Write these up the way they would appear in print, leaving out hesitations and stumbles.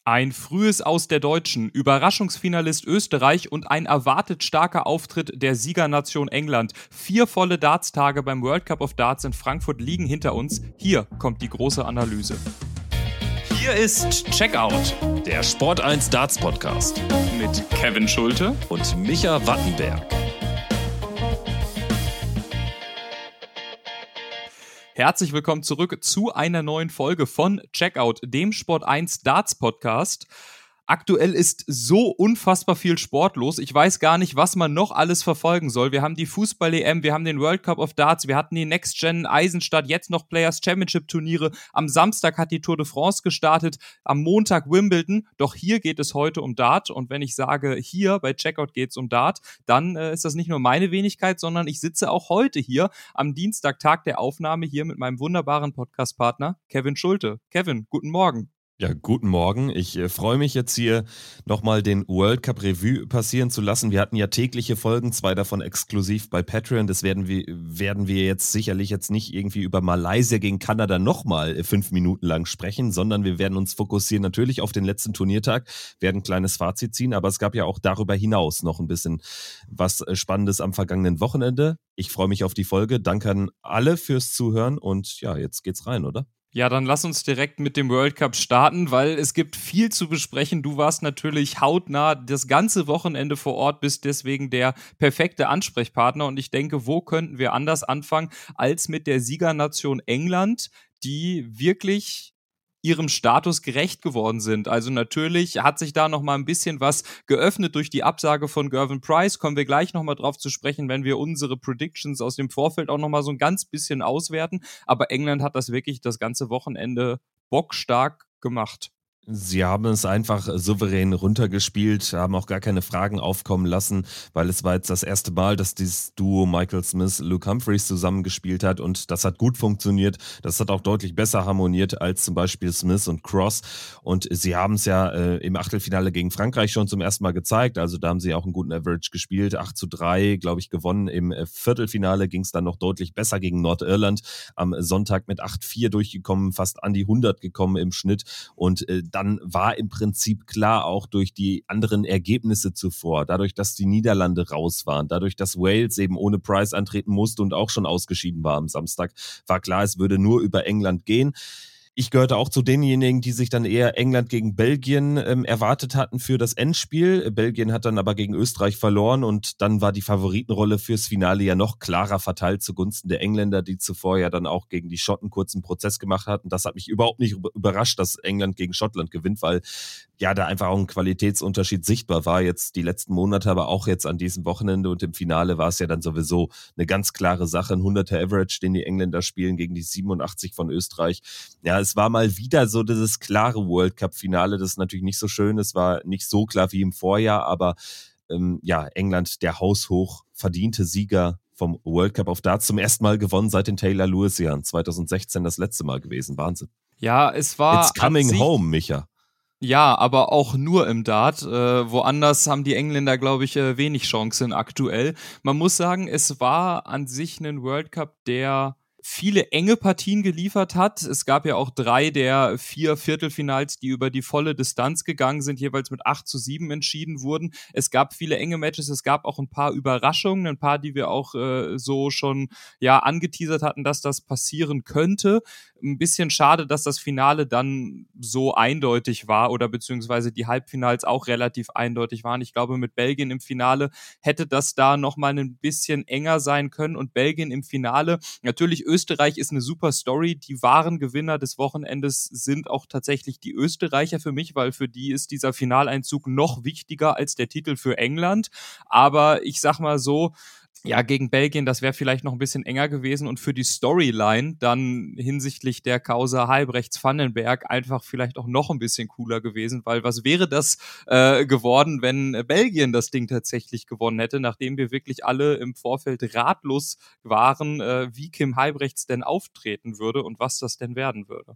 Ein frühes Aus der Deutschen, Überraschungsfinalist Österreich und ein erwartet starker Auftritt der Siegernation England. 4 volle Darts-Tage beim World Cup of Darts in Frankfurt liegen hinter uns. Hier kommt die große Analyse. Hier ist Checkout, der Sport 1 Darts Podcast Mit Kevin Schulte und Micha Wattenberg. Herzlich willkommen zurück zu einer neuen Folge von Checkout, dem Sport 1 Darts Podcast. Aktuell ist so unfassbar viel Sport los. Ich weiß gar nicht, was man noch alles verfolgen soll. Wir haben die Fußball-EM, wir haben den World Cup of Darts, wir hatten die Next Gen Eisenstadt, jetzt noch Players Championship Turniere. Am Samstag hat die Tour de France gestartet, am Montag Wimbledon. Doch hier geht es heute um Dart. Und wenn ich sage, hier bei Checkout geht es um Dart, dann ist das nicht nur meine Wenigkeit, sondern ich sitze auch heute hier am Dienstag, Tag der Aufnahme, hier mit meinem wunderbaren Podcast-Partner Kevin Schulte. Kevin, guten Morgen. Ja, guten Morgen. Ich freue mich jetzt hier nochmal den World Cup Revue passieren zu lassen. Wir hatten ja tägliche Folgen, 2 davon exklusiv bei Patreon. Das werden wir jetzt sicherlich jetzt nicht irgendwie über Malaysia gegen Kanada nochmal 5 Minuten lang sprechen, sondern wir werden uns fokussieren natürlich auf den letzten Turniertag, werden ein kleines Fazit ziehen, aber es gab ja auch darüber hinaus noch ein bisschen was Spannendes am vergangenen Wochenende. Ich freue mich auf die Folge. Danke an alle fürs Zuhören und ja, jetzt geht's rein, oder? Ja, dann lass uns direkt mit dem World Cup starten, weil es gibt viel zu besprechen. Du warst natürlich hautnah das ganze Wochenende vor Ort, bist deswegen der perfekte Ansprechpartner. Und ich denke, wo könnten wir anders anfangen als mit der Siegernation England, die wirklich ihrem Status gerecht geworden sind. Also natürlich hat sich da noch mal ein bisschen was geöffnet durch die Absage von Gervin Price. Kommen wir gleich noch mal drauf zu sprechen, wenn wir unsere Predictions aus dem Vorfeld auch noch mal so ein ganz bisschen auswerten. Aber England hat das wirklich das ganze Wochenende bockstark gemacht. Sie haben es einfach souverän runtergespielt, haben auch gar keine Fragen aufkommen lassen, weil es war jetzt das erste Mal, dass dieses Duo Michael Smith, Luke Humphreys zusammengespielt hat und das hat gut funktioniert. Das hat auch deutlich besser harmoniert als zum Beispiel Smith und Cross und sie haben es ja im Achtelfinale gegen Frankreich schon zum ersten Mal gezeigt, also da haben sie auch einen guten Average gespielt, 8-3, glaube ich, gewonnen. Im Viertelfinale ging es dann noch deutlich besser gegen Nordirland, am Sonntag mit 8-4 durchgekommen, fast an die 100 gekommen im Schnitt und dann war im Prinzip klar, auch durch die anderen Ergebnisse zuvor, dadurch, dass die Niederlande raus waren, dadurch, dass Wales eben ohne Price antreten musste und auch schon ausgeschieden war am Samstag, war klar, es würde nur über England gehen. Ich gehörte auch zu denjenigen, die sich dann eher England gegen Belgien erwartet hatten für das Endspiel. Belgien hat dann aber gegen Österreich verloren und dann war die Favoritenrolle fürs Finale ja noch klarer verteilt zugunsten der Engländer, die zuvor ja dann auch gegen die Schotten kurzen Prozess gemacht hatten. Das hat mich überhaupt nicht überrascht, dass England gegen Schottland gewinnt, weil ja da einfach auch ein Qualitätsunterschied sichtbar war jetzt die letzten Monate, aber auch jetzt an diesem Wochenende und im Finale war es ja dann sowieso eine ganz klare Sache, ein 100er Average, den die Engländer spielen gegen die 87 von Österreich. Ja, es war mal wieder so dieses klare World Cup Finale, das ist natürlich nicht so schön, es war nicht so klar wie im Vorjahr, aber ja, England der haushoch verdiente Sieger vom World Cup of Darts, zum ersten Mal gewonnen seit den Taylor Lewis Jahren, 2016 das letzte Mal gewesen, Wahnsinn. Ja, es war It's coming home, Micha. Ja, aber auch nur im Dart. Woanders haben die Engländer, glaube ich, wenig Chancen aktuell. Man muss sagen, es war an sich ein World Cup, der viele enge Partien geliefert hat. Es gab ja auch 3 der 4 Viertelfinals, die über die volle Distanz gegangen sind, jeweils mit 8-7 entschieden wurden. Es gab viele enge Matches, es gab auch ein paar Überraschungen, ein paar, die wir auch so schon angeteasert hatten, dass das passieren könnte. Ein bisschen schade, dass das Finale dann so eindeutig war oder beziehungsweise die Halbfinals auch relativ eindeutig waren. Ich glaube, mit Belgien im Finale hätte das da nochmal ein bisschen enger sein können und Belgien im Finale, natürlich Österreich ist eine super Story. Die wahren Gewinner des Wochenendes sind auch tatsächlich die Österreicher für mich, weil für die ist dieser Finaleinzug noch wichtiger als der Titel für England. Aber ich sag mal so, ja, gegen Belgien, das wäre vielleicht noch ein bisschen enger gewesen und für die Storyline dann hinsichtlich der Causa Halbrechts-Vandenberg einfach vielleicht auch noch ein bisschen cooler gewesen, weil was wäre das geworden, wenn Belgien das Ding tatsächlich gewonnen hätte, nachdem wir wirklich alle im Vorfeld ratlos waren, wie Kim Halbrechts denn auftreten würde und was das denn werden würde.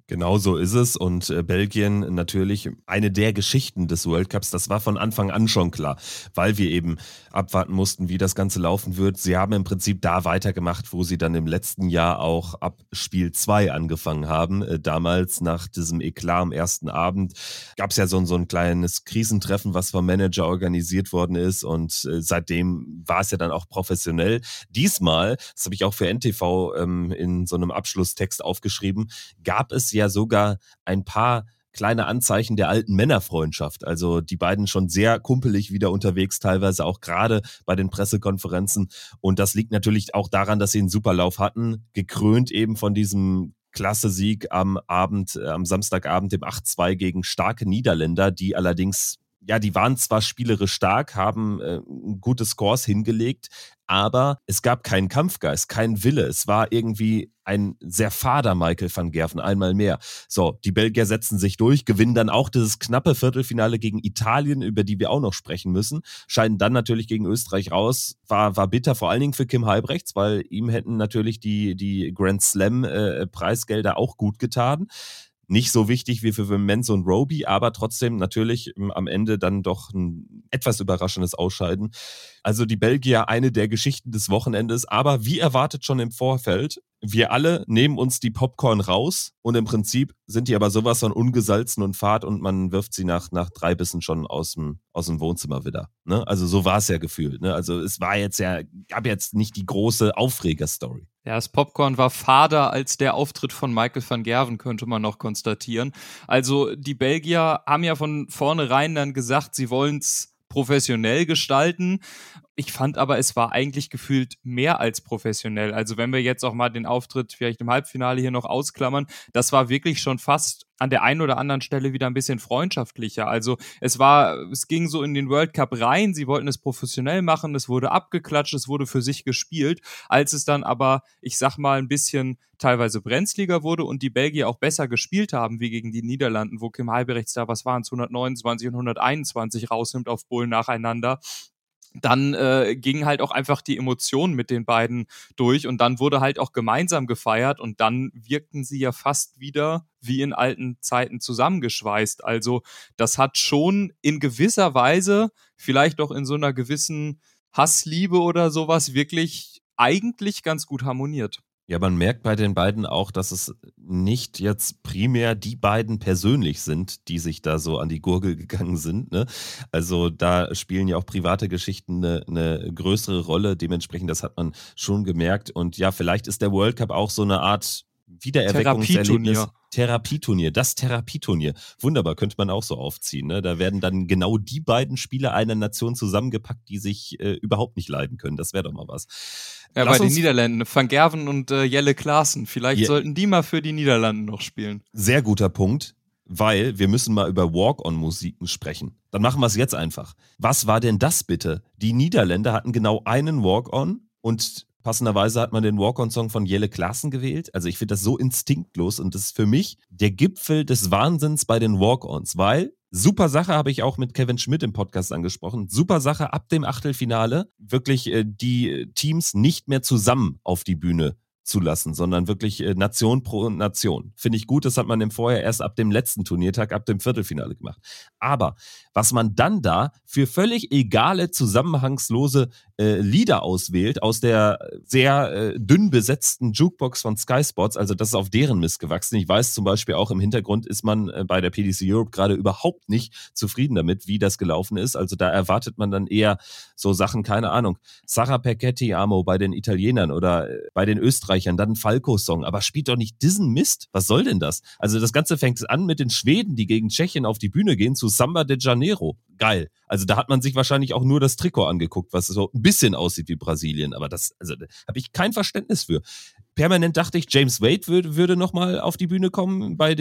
Genau so ist es und Belgien natürlich eine der Geschichten des World Cups, das war von Anfang an schon klar, weil wir eben abwarten mussten, wie das Ganze laufen wird. Sie haben im Prinzip da weitergemacht, wo sie dann im letzten Jahr auch ab Spiel 2 angefangen haben. Damals nach diesem Eklat am ersten Abend gab es ja so ein kleines Krisentreffen, was vom Manager organisiert worden ist und seitdem war es ja dann auch professionell. Diesmal, das habe ich auch für NTV in so einem Abschlusstext aufgeschrieben, gab es ja sogar ein paar kleine Anzeichen der alten Männerfreundschaft. Also die beiden schon sehr kumpelig wieder unterwegs, teilweise auch gerade bei den Pressekonferenzen. Und das liegt natürlich auch daran, dass sie einen Superlauf hatten, gekrönt eben von diesem Klasse-Sieg am Abend, am Samstagabend, dem 8-2 gegen starke Niederländer, die allerdings, ja, die waren zwar spielerisch stark, haben gute Scores hingelegt, aber es gab keinen Kampfgeist, keinen Wille. Es war irgendwie ein sehr fader Michael van Gerven, einmal mehr. So, die Belgier setzen sich durch, gewinnen dann auch dieses knappe Viertelfinale gegen Italien, über die wir auch noch sprechen müssen, scheiden dann natürlich gegen Österreich raus. War bitter, vor allen Dingen für Kim Halbrechts, weil ihm hätten natürlich die Grand Slam Preisgelder auch gut getan. Nicht so wichtig wie für Menzo und Roby, aber trotzdem natürlich am Ende dann doch ein etwas überraschendes Ausscheiden. Also die Belgier, eine der Geschichten des Wochenendes, aber wie erwartet schon im Vorfeld, wir alle nehmen uns die Popcorn raus und im Prinzip sind die aber sowas von ungesalzen und fad und man wirft sie nach 3 Bissen schon aus dem Wohnzimmer wieder. Ne? Also so war es ja gefühlt. Ne? Also es war gab jetzt nicht die große Aufreger-Story. Ja, das Popcorn war fader als der Auftritt von Michael van Gerven, könnte man noch konstatieren. Also die Belgier haben ja von vornherein dann gesagt, sie wollen es professionell gestalten. Ich fand aber, es war eigentlich gefühlt mehr als professionell. Also wenn wir jetzt auch mal den Auftritt vielleicht im Halbfinale hier noch ausklammern, das war wirklich schon fast an der einen oder anderen Stelle wieder ein bisschen freundschaftlicher. Also es ging so in den World Cup rein, sie wollten es professionell machen, es wurde abgeklatscht, es wurde für sich gespielt. Als es dann aber, ich sag mal, ein bisschen teilweise brenzliger wurde und die Belgier auch besser gespielt haben, wie gegen die Niederlanden, wo Kim Halbrechts da, was waren es, 129 und 121 rausnimmt auf Bullen nacheinander, dann gingen halt auch einfach die Emotionen mit den beiden durch und dann wurde halt auch gemeinsam gefeiert und dann wirkten sie ja fast wieder wie in alten Zeiten zusammengeschweißt. Also das hat schon in gewisser Weise, vielleicht auch in so einer gewissen Hassliebe oder sowas, wirklich eigentlich ganz gut harmoniert. Ja, man merkt bei den beiden auch, dass es nicht jetzt primär die beiden persönlich sind, die sich da so an die Gurgel gegangen sind. Ne? Also da spielen ja auch private Geschichten eine größere Rolle. Dementsprechend, das hat man schon gemerkt. Und ja, vielleicht ist der World Cup auch so eine Art Wiedererweckungserlebnis. Therapieturnier, das Therapieturnier. Wunderbar, könnte man auch so aufziehen. Ne? Da werden dann genau die beiden Spieler einer Nation zusammengepackt, die sich überhaupt nicht leiden können. Das wäre doch mal was. Ja, bei den Niederländern, Van Gerven und Jelle Klaassen. Vielleicht sollten die mal für die Niederlanden noch spielen. Sehr guter Punkt, weil wir müssen mal über Walk-on-Musiken sprechen. Dann machen wir es jetzt einfach. Was war denn das bitte? Die Niederländer hatten genau einen Walk-on und passenderweise hat man den Walk-on-Song von Jelle Klaassen gewählt. Also ich finde das so instinktlos und das ist für mich der Gipfel des Wahnsinns bei den Walk-ons, weil super Sache, habe ich auch mit Kevin Schmidt im Podcast angesprochen. Super Sache ab dem Achtelfinale, wirklich die Teams nicht mehr zusammen auf die Bühne zulassen, sondern wirklich Nation pro Nation. Finde ich gut, das hat man im Vorjahr erst ab dem letzten Turniertag, ab dem Viertelfinale gemacht. Aber was man dann da für völlig egale, zusammenhangslose Lieder auswählt aus der sehr dünn besetzten Jukebox von Sky Sports, also das ist auf deren Mist gewachsen. Ich weiß zum Beispiel auch, im Hintergrund ist man bei der PDC Europe gerade überhaupt nicht zufrieden damit, wie das gelaufen ist. Also da erwartet man dann eher so Sachen, keine Ahnung, Sarah Perchetti Amo bei den Italienern oder bei den Österreichern, dann ein Falco-Song, aber spielt doch nicht diesen Mist. Was soll denn das? Also das Ganze fängt an mit den Schweden, die gegen Tschechien auf die Bühne gehen, zu Samba de Janeiro. Geil. Also da hat man sich wahrscheinlich auch nur das Trikot angeguckt, was so ein bisschen aussieht wie Brasilien, aber da habe ich kein Verständnis für. Permanent dachte ich, James Wade würde nochmal auf die Bühne kommen bei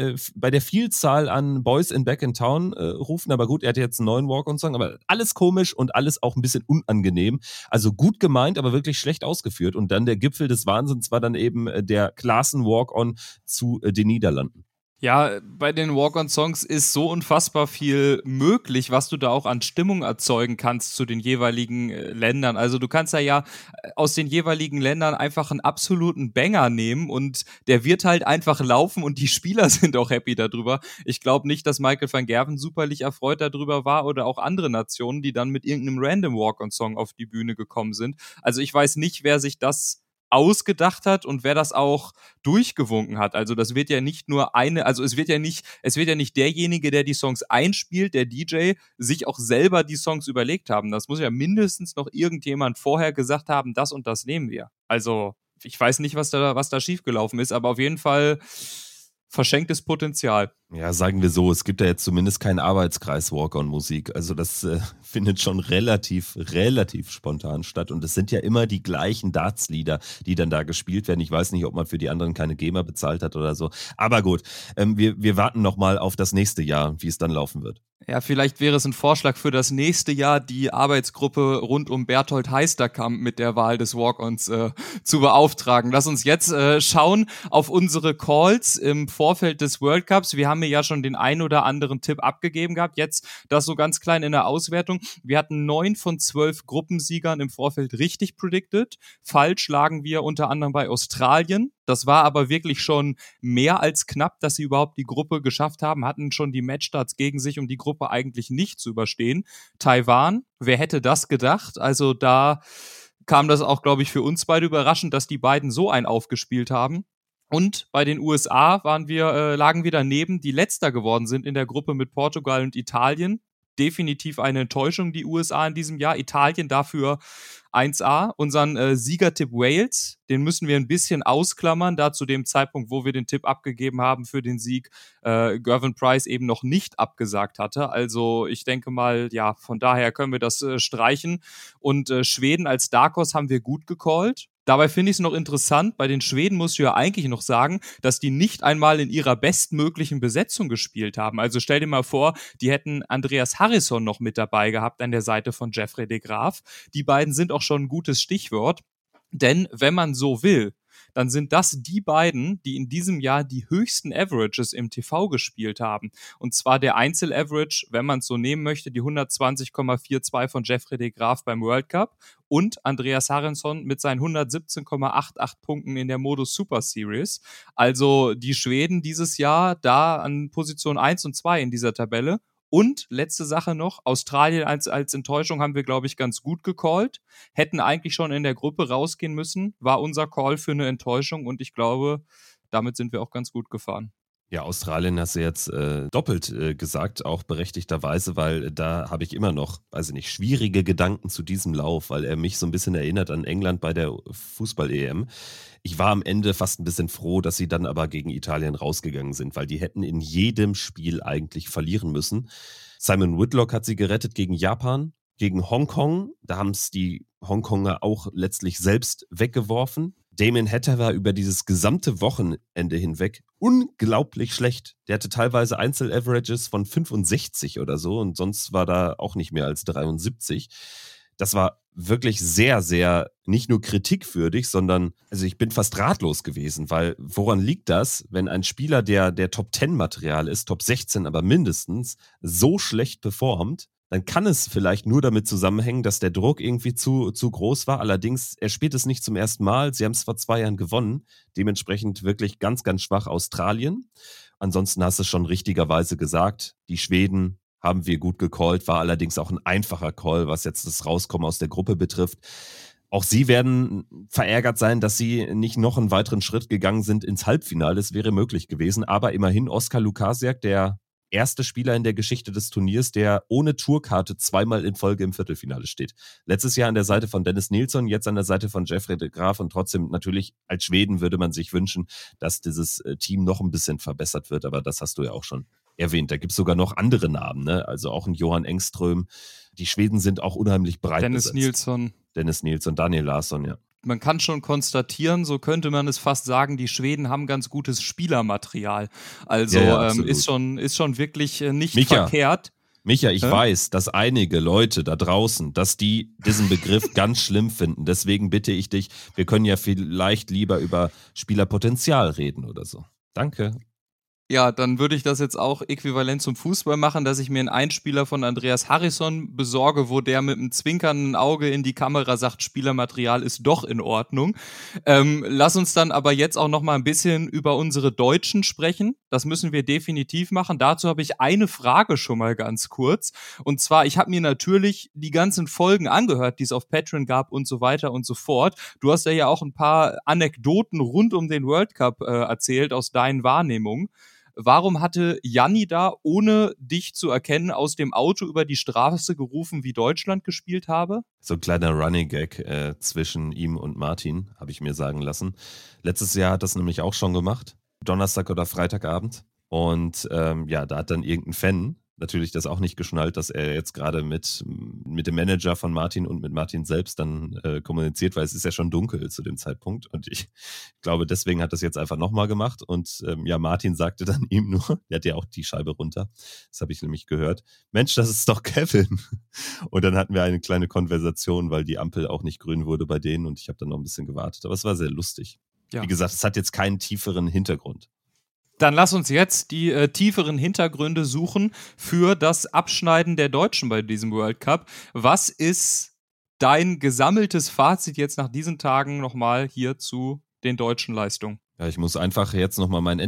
der Vielzahl an Boys in Back in Town rufen, aber gut, er hatte jetzt einen neuen Walk-on-Song, aber alles komisch und alles auch ein bisschen unangenehm. Also gut gemeint, aber wirklich schlecht ausgeführt und dann der Gipfel des Wahnsinns war dann eben der Klaassen Walk-on zu den Niederlanden. Ja, bei den Walk-on-Songs ist so unfassbar viel möglich, was du da auch an Stimmung erzeugen kannst zu den jeweiligen Ländern. Also du kannst ja aus den jeweiligen Ländern einfach einen absoluten Banger nehmen und der wird halt einfach laufen und die Spieler sind auch happy darüber. Ich glaube nicht, dass Michael van Gerwen superlich erfreut darüber war oder auch andere Nationen, die dann mit irgendeinem random Walk-on-Song auf die Bühne gekommen sind. Also ich weiß nicht, wer sich das ausgedacht hat und wer das auch durchgewunken hat. Also das wird ja nicht nur also es wird ja nicht derjenige, der die Songs einspielt, der DJ, sich auch selber die Songs überlegt haben. Das muss ja mindestens noch irgendjemand vorher gesagt haben, das und das nehmen wir. Also ich weiß nicht, was da schiefgelaufen ist, aber auf jeden Fall verschenktes Potenzial. Ja, sagen wir so, es gibt ja jetzt zumindest keinen Arbeitskreis Walk-on-Musik. Also das findet schon relativ spontan statt. Und es sind ja immer die gleichen Darts-Lieder, die dann da gespielt werden. Ich weiß nicht, ob man für die anderen keine GEMA bezahlt hat oder so. Aber gut, wir warten noch mal auf das nächste Jahr, wie es dann laufen wird. Ja, vielleicht wäre es ein Vorschlag für das nächste Jahr, die Arbeitsgruppe rund um Berthold Heisterkamp mit der Wahl des Walk-Ons zu beauftragen. Lass uns jetzt schauen auf unsere Calls im Vorfeld des World Cups. Wir haben ja schon den ein oder anderen Tipp abgegeben gehabt. Jetzt das so ganz klein in der Auswertung. Wir hatten 9 von 12 Gruppensiegern im Vorfeld richtig predicted. Falsch lagen wir unter anderem bei Australien. Das war aber wirklich schon mehr als knapp, dass sie überhaupt die Gruppe geschafft haben, hatten schon die Matchstarts gegen sich, um die Gruppe eigentlich nicht zu überstehen. Taiwan, wer hätte das gedacht? Also da kam das auch, glaube ich, für uns beide überraschend, dass die beiden so einen aufgespielt haben. Und bei den USA lagen wir daneben, die Letzter geworden sind in der Gruppe mit Portugal und Italien. Definitiv eine Enttäuschung, die USA in diesem Jahr. Italien dafür 1A. Unseren Siegertipp Wales, den müssen wir ein bisschen ausklammern, da zu dem Zeitpunkt, wo wir den Tipp abgegeben haben für den Sieg, Gervin Price eben noch nicht abgesagt hatte. Also ich denke mal, ja, von daher können wir das streichen. Und Schweden als Dark Horse haben wir gut gecallt. Dabei finde ich es noch interessant, bei den Schweden musst du ja eigentlich noch sagen, dass die nicht einmal in ihrer bestmöglichen Besetzung gespielt haben. Also stell dir mal vor, die hätten Andreas Harrison noch mit dabei gehabt an der Seite von Jeffrey de Graaf. Die beiden sind auch schon ein gutes Stichwort, denn wenn man so will, dann sind das die beiden, die in diesem Jahr die höchsten Averages im TV gespielt haben. Und zwar der Einzel-Average, wenn man es so nehmen möchte, die 120,42 von Jeffrey de Graaf beim World Cup und Andreas Harrison mit seinen 117,88 Punkten in der Modus Super Series. Also die Schweden dieses Jahr da an Position 1 und 2 in dieser Tabelle. Und letzte Sache noch, Australien als Enttäuschung haben wir, glaube ich, ganz gut gecallt. Hätten eigentlich schon in der Gruppe rausgehen müssen, war unser Call für eine Enttäuschung und ich glaube, damit sind wir auch ganz gut gefahren. Ja, Australien hast du jetzt doppelt gesagt, auch berechtigterweise, weil da habe ich immer noch, weiß ich nicht, schwierige Gedanken zu diesem Lauf, weil er mich so ein bisschen erinnert an England bei der Fußball-EM. Ich war am Ende fast ein bisschen froh, dass sie dann aber gegen Italien rausgegangen sind, weil die hätten in jedem Spiel eigentlich verlieren müssen. Simon Whitlock hat sie gerettet gegen Japan, gegen Hongkong. Da haben es die Hongkonger auch letztlich selbst weggeworfen. Damon Hatter war über dieses gesamte Wochenende hinweg unglaublich schlecht. Der hatte teilweise Einzel-Averages von 65 oder so und sonst war da auch nicht mehr als 73. Das war wirklich sehr, sehr nicht nur kritikwürdig, sondern also ich bin fast ratlos gewesen, weil woran liegt das, wenn ein Spieler, der Top 10 Material ist, Top 16 aber mindestens, so schlecht performt, dann kann es vielleicht nur damit zusammenhängen, dass der Druck irgendwie zu groß war. Allerdings, er spielt es nicht zum ersten Mal. Sie haben es vor 2 Jahren gewonnen. Dementsprechend wirklich ganz, ganz schwach Australien. Ansonsten hast du es schon richtigerweise gesagt. Die Schweden haben wir gut gecallt, war allerdings auch ein einfacher Call, was jetzt das Rauskommen aus der Gruppe betrifft. Auch sie werden verärgert sein, dass sie nicht noch einen weiteren Schritt gegangen sind ins Halbfinale. Es wäre möglich gewesen. Aber immerhin Oskar Lukasiak, der erste Spieler in der Geschichte des Turniers, der ohne Tourkarte 2-mal in Folge im Viertelfinale steht. Letztes Jahr an der Seite von Dennis Nilsson, jetzt an der Seite von Jeffrey de Graaf und trotzdem natürlich als Schweden würde man sich wünschen, dass dieses Team noch ein bisschen verbessert wird, aber das hast du ja auch schon erwähnt. Da gibt es sogar noch andere Namen, ne? Also auch ein Johan Engström. Die Schweden sind auch unheimlich breit Dennis Nilsson, Daniel Larsson, ja. Man kann schon konstatieren, so könnte man es fast sagen, die Schweden haben ganz gutes Spielermaterial. Also ist schon wirklich nicht verkehrt. Micha, ich weiß, dass einige Leute da draußen, dass die diesen Begriff ganz schlimm finden. Deswegen bitte ich dich, wir können ja vielleicht lieber über Spielerpotenzial reden oder so. Danke. Ja, dann würde ich das jetzt auch äquivalent zum Fußball machen, dass ich mir einen Einspieler von Andreas Harrison besorge, wo der mit einem zwinkernden Auge in die Kamera sagt, Spielermaterial ist doch in Ordnung. Lass uns dann aber jetzt auch noch mal ein bisschen über unsere Deutschen sprechen. Das müssen wir definitiv machen. Dazu habe ich eine Frage schon mal ganz kurz. Und zwar, ich habe mir natürlich die ganzen Folgen angehört, die es auf Patreon gab und so weiter und so fort. Du hast ja auch ein paar Anekdoten rund um den World Cup erzählt aus deinen Wahrnehmungen. Warum hatte Janni da, ohne dich zu erkennen, aus dem Auto über die Straße gerufen, wie Deutschland gespielt habe? So ein kleiner Running Gag zwischen ihm und Martin, habe ich mir sagen lassen. Letztes Jahr hat das nämlich auch schon gemacht, Donnerstag oder Freitagabend. Und da hat dann irgendein Fan natürlich das auch nicht geschnallt, dass er jetzt gerade mit dem Manager von Martin und mit Martin selbst dann kommuniziert, weil es ist ja schon dunkel zu dem Zeitpunkt. Und ich glaube, deswegen hat das jetzt einfach nochmal gemacht. Und Martin sagte dann ihm nur, der hat ja auch die Scheibe runter, das habe ich nämlich gehört, Mensch, das ist doch Kevin. Und dann hatten wir eine kleine Konversation, weil die Ampel auch nicht grün wurde bei denen und ich habe dann noch ein bisschen gewartet. Aber es war sehr lustig. Ja. Wie gesagt, es hat jetzt keinen tieferen Hintergrund. Dann lass uns jetzt die tieferen Hintergründe suchen für das Abschneiden der Deutschen bei diesem World Cup. Was ist dein gesammeltes Fazit jetzt nach diesen Tagen nochmal hier zu den deutschen Leistungen? Ja, ich muss einfach jetzt nochmal meinen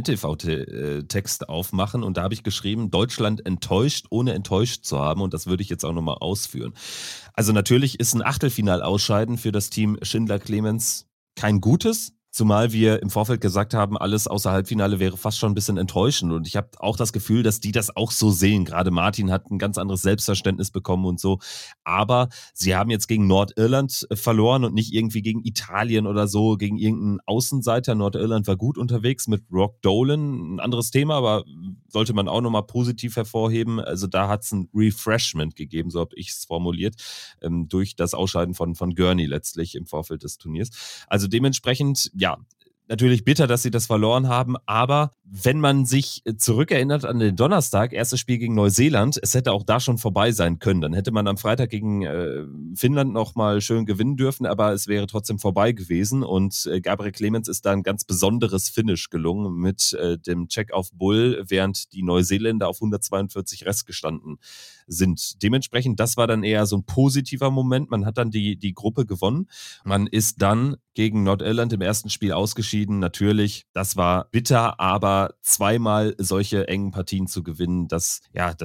NTV-Text aufmachen und da habe ich geschrieben, Deutschland enttäuscht, ohne enttäuscht zu haben und das würde ich jetzt auch nochmal ausführen. Also natürlich ist ein Achtelfinal-Ausscheiden für das Team Schindler-Clemens kein gutes, zumal wir im Vorfeld gesagt haben, alles außer Halbfinale wäre fast schon ein bisschen enttäuschend und ich habe auch das Gefühl, dass die das auch so sehen. Gerade Martin hat ein ganz anderes Selbstverständnis bekommen und so, aber sie haben jetzt gegen Nordirland verloren und nicht irgendwie gegen Italien oder so, gegen irgendeinen Außenseiter. Nordirland war gut unterwegs mit Rock Dolan, ein anderes Thema, aber sollte man auch nochmal positiv hervorheben. Also da hat es ein Refreshment gegeben, so habe ich es formuliert, durch das Ausscheiden von Gurney letztlich im Vorfeld des Turniers. Also dementsprechend, ja, natürlich bitter, dass sie das verloren haben, aber wenn man sich zurückerinnert an den Donnerstag, erstes Spiel gegen Neuseeland, es hätte auch da schon vorbei sein können. Dann hätte man am Freitag gegen Finnland nochmal schön gewinnen dürfen, aber es wäre trotzdem vorbei gewesen und Gabriel Clemens ist da ein ganz besonderes Finish gelungen mit dem Check auf Bull, während die Neuseeländer auf 142 Rest gestanden sind. Dementsprechend, das war dann eher so ein positiver Moment. Man hat dann die Gruppe gewonnen. Man ist dann gegen Nordirland im ersten Spiel ausgeschieden. Natürlich, das war bitter, aber zweimal solche engen Partien zu gewinnen, das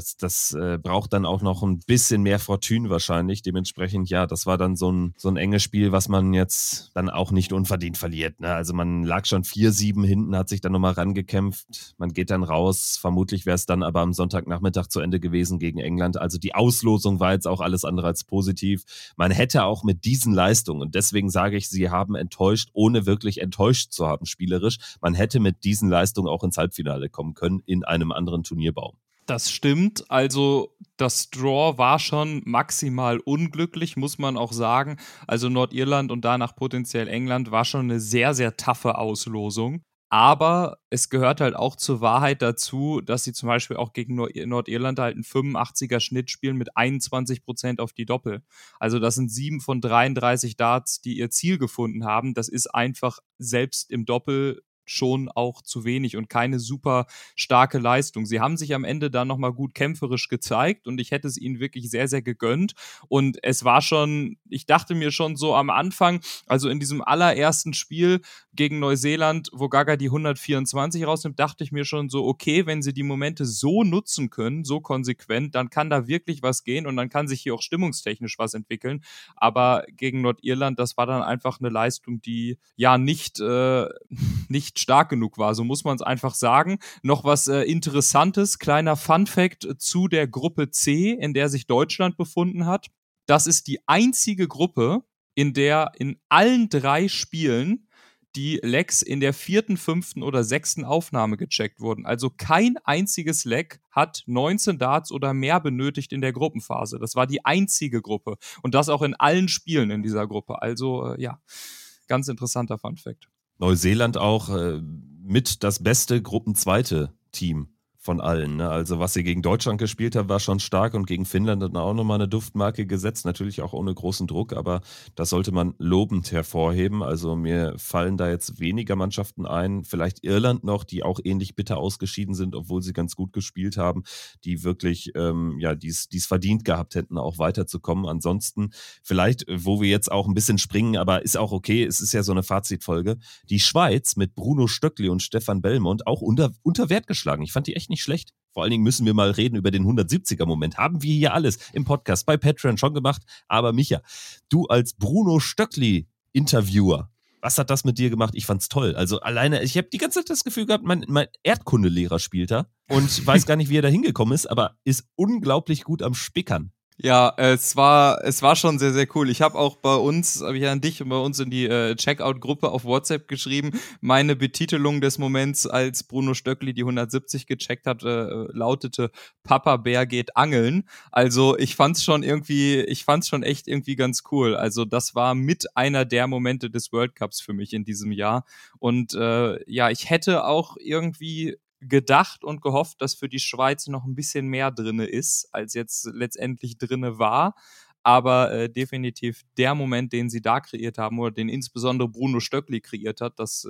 braucht dann auch noch ein bisschen mehr Fortune wahrscheinlich. Dementsprechend, ja, das war dann so ein enges Spiel, was man jetzt dann auch nicht unverdient verliert. Ne? Also man lag schon 4-7 hinten, hat sich dann nochmal rangekämpft. Man geht dann raus. Vermutlich wäre es dann aber am Sonntagnachmittag zu Ende gewesen gegen England. Also die Auslosung war jetzt auch alles andere als positiv. Man hätte auch mit diesen Leistungen, und deswegen sage ich, sie haben enttäuscht, ohne wirklich enttäuscht zu haben spielerisch. Man hätte mit diesen Leistungen auch ins Halbfinale kommen können in einem anderen Turnierbaum. Das stimmt. Also das Draw war schon maximal unglücklich, muss man auch sagen. Also Nordirland und danach potenziell England war schon eine sehr, sehr taffe Auslosung. Aber es gehört halt auch zur Wahrheit dazu, dass sie zum Beispiel auch gegen Nordirland halt einen 85er Schnitt spielen mit 21% auf die Doppel. Also das sind 7 von 33 Darts, die ihr Ziel gefunden haben. Das ist einfach selbst im Doppel schon auch zu wenig und keine super starke Leistung. Sie haben sich am Ende dann nochmal gut kämpferisch gezeigt und ich hätte es ihnen wirklich sehr, sehr gegönnt. Und es war schon, ich dachte mir schon so am Anfang, also in diesem allerersten Spiel gegen Neuseeland, wo Gaga die 124 rausnimmt, dachte ich mir schon so, okay, wenn sie die Momente so nutzen können, so konsequent, dann kann da wirklich was gehen und dann kann sich hier auch stimmungstechnisch was entwickeln. Aber gegen Nordirland, das war dann einfach eine Leistung, die ja nicht stark genug war, so muss man es einfach sagen. Noch was Interessantes, kleiner Fun-Fact zu der Gruppe C, in der sich Deutschland befunden hat. Das ist die einzige Gruppe, in der in allen 3 Spielen die Legs in der 4., 5. oder 6. Aufnahme gecheckt wurden. Also kein einziges Leg hat 19 Darts oder mehr benötigt in der Gruppenphase. Das war die einzige Gruppe. Und das auch in allen Spielen in dieser Gruppe. Also ganz interessanter Fun-Fact. Neuseeland auch mit das beste Gruppenzweite Team von allen. Ne? Also was sie gegen Deutschland gespielt haben, war schon stark und gegen Finnland hat auch nochmal eine Duftmarke gesetzt, natürlich auch ohne großen Druck, aber das sollte man lobend hervorheben. Also mir fallen da jetzt weniger Mannschaften ein, vielleicht Irland noch, die auch ähnlich bitter ausgeschieden sind, obwohl sie ganz gut gespielt haben, die wirklich die es verdient gehabt hätten, auch weiterzukommen. Ansonsten vielleicht, wo wir jetzt auch ein bisschen springen, aber ist auch okay, es ist ja so eine Fazitfolge, die Schweiz mit Bruno Stöckli und Stefan Belmont auch unter Wert geschlagen. Ich fand die echt nicht schlecht. Vor allen Dingen müssen wir mal reden über den 170er-Moment. Haben wir hier alles im Podcast bei Patreon schon gemacht. Aber Micha, du als Bruno Stöckli-Interviewer, was hat das mit dir gemacht? Ich fand's toll. Also alleine, ich habe die ganze Zeit das Gefühl gehabt, mein Erdkundelehrer spielt da und weiß gar nicht, wie er da hingekommen ist, aber ist unglaublich gut am Spickern. Ja, es war schon sehr, sehr cool. Ich habe auch habe ich an dich und bei uns in die Checkout-Gruppe auf WhatsApp geschrieben, meine Betitelung des Moments, als Bruno Stöckli die 170 gecheckt hat, lautete, Papa Bär geht angeln. Also ich fand's schon echt irgendwie ganz cool. Also das war mit einer der Momente des World Cups für mich in diesem Jahr. Und ich hätte auch irgendwie gedacht und gehofft, dass für die Schweiz noch ein bisschen mehr drinne ist, als jetzt letztendlich drinne war. Aber definitiv der Moment, den sie da kreiert haben oder den insbesondere Bruno Stöckli kreiert hat, das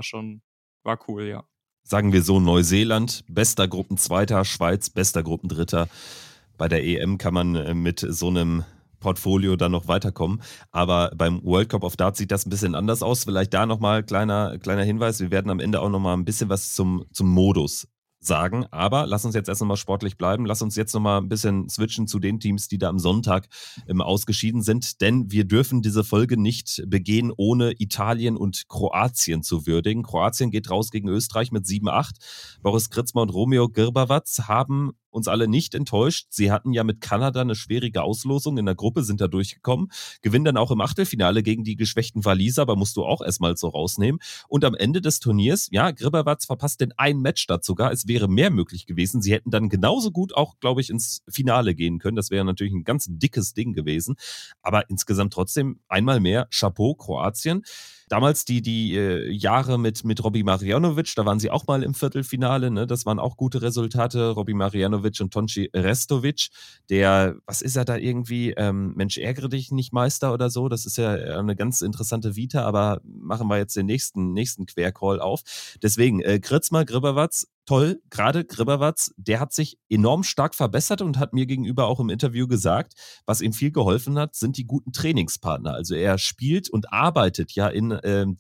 war cool, ja. Sagen wir so, Neuseeland, bester Gruppenzweiter, Schweiz, bester Gruppendritter. Bei der EM kann man mit so einem Portfolio dann noch weiterkommen. Aber beim World Cup of Darts sieht das ein bisschen anders aus. Vielleicht da nochmal kleiner Hinweis. Wir werden am Ende auch nochmal ein bisschen was zum Modus sagen. Aber lass uns jetzt erst nochmal sportlich bleiben. Lass uns jetzt nochmal ein bisschen switchen zu den Teams, die da am Sonntag ausgeschieden sind. Denn wir dürfen diese Folge nicht begehen, ohne Italien und Kroatien zu würdigen. Kroatien geht raus gegen Österreich mit 7-8. Boris Kritzmer und Romeo Grbavac haben uns alle nicht enttäuscht. Sie hatten ja mit Kanada eine schwierige Auslosung in der Gruppe, sind da durchgekommen, gewinnen dann auch im Achtelfinale gegen die geschwächten Waliser, aber musst du auch erstmal so rausnehmen. Und am Ende des Turniers, ja, Grbavac verpasst den einen Matchstart sogar. Es wäre mehr möglich gewesen. Sie hätten dann genauso gut auch, glaube ich, ins Finale gehen können. Das wäre natürlich ein ganz dickes Ding gewesen. Aber insgesamt trotzdem einmal mehr Chapeau, Kroatien. Damals die Jahre mit Robbie Marjanovic, da waren sie auch mal im Viertelfinale, ne? Das waren auch gute Resultate. Robbie Marjanovic und Tonči Restovic, was ist er da irgendwie? Mensch, ärgere dich nicht, Meister oder so. Das ist ja eine ganz interessante Vita, aber machen wir jetzt den nächsten Quercall auf. Deswegen, Kritzmer, Grbavac, toll, gerade Grbavac, der hat sich enorm stark verbessert und hat mir gegenüber auch im Interview gesagt, was ihm viel geholfen hat, sind die guten Trainingspartner. Also er spielt und arbeitet ja in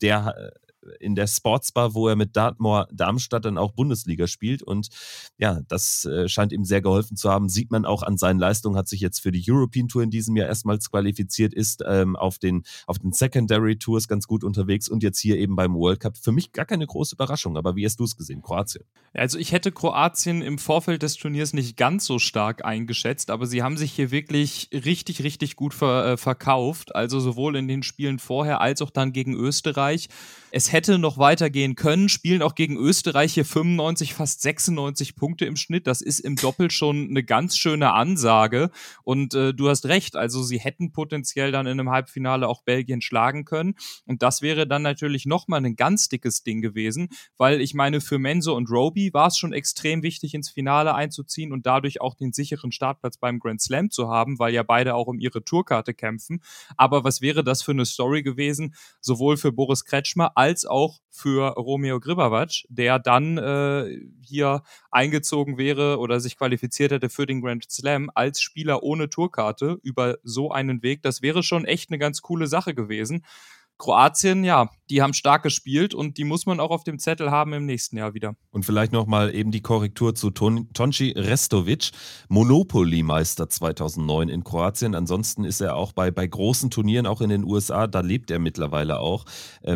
der Sportsbar, wo er mit Dartmoor Darmstadt dann auch Bundesliga spielt. Und ja, das scheint ihm sehr geholfen zu haben. Sieht man auch an seinen Leistungen, hat sich jetzt für die European Tour in diesem Jahr erstmals qualifiziert, ist auf den Secondary Tours ganz gut unterwegs und jetzt hier eben beim World Cup. Für mich gar keine große Überraschung, aber wie hast du es gesehen, Kroatien? Also ich hätte Kroatien im Vorfeld des Turniers nicht ganz so stark eingeschätzt, aber sie haben sich hier wirklich richtig, richtig gut verkauft. Also sowohl in den Spielen vorher als auch dann gegen Österreich. Es hätte noch weitergehen können, spielen auch gegen Österreich hier 95, fast 96 Punkte im Schnitt. Das ist im Doppel schon eine ganz schöne Ansage. Und du hast recht, also sie hätten potenziell dann in einem Halbfinale auch Belgien schlagen können. Und das wäre dann natürlich nochmal ein ganz dickes Ding gewesen, weil ich meine, für Menzo und Roby war es schon extrem wichtig, ins Finale einzuziehen und dadurch auch den sicheren Startplatz beim Grand Slam zu haben, weil ja beide auch um ihre Tourkarte kämpfen. Aber was wäre das für eine Story gewesen, sowohl für Boris Kretschmer als auch für Romeo Grbavac, der dann hier eingezogen wäre oder sich qualifiziert hätte für den Grand Slam als Spieler ohne Tourkarte über so einen Weg. Das wäre schon echt eine ganz coole Sache gewesen. Kroatien, ja, die haben stark gespielt und die muss man auch auf dem Zettel haben im nächsten Jahr wieder. Und vielleicht nochmal eben die Korrektur zu Tonči Restovic, Monopoly-Meister 2009 in Kroatien. Ansonsten ist er auch bei großen Turnieren, auch in den USA, da lebt er mittlerweile auch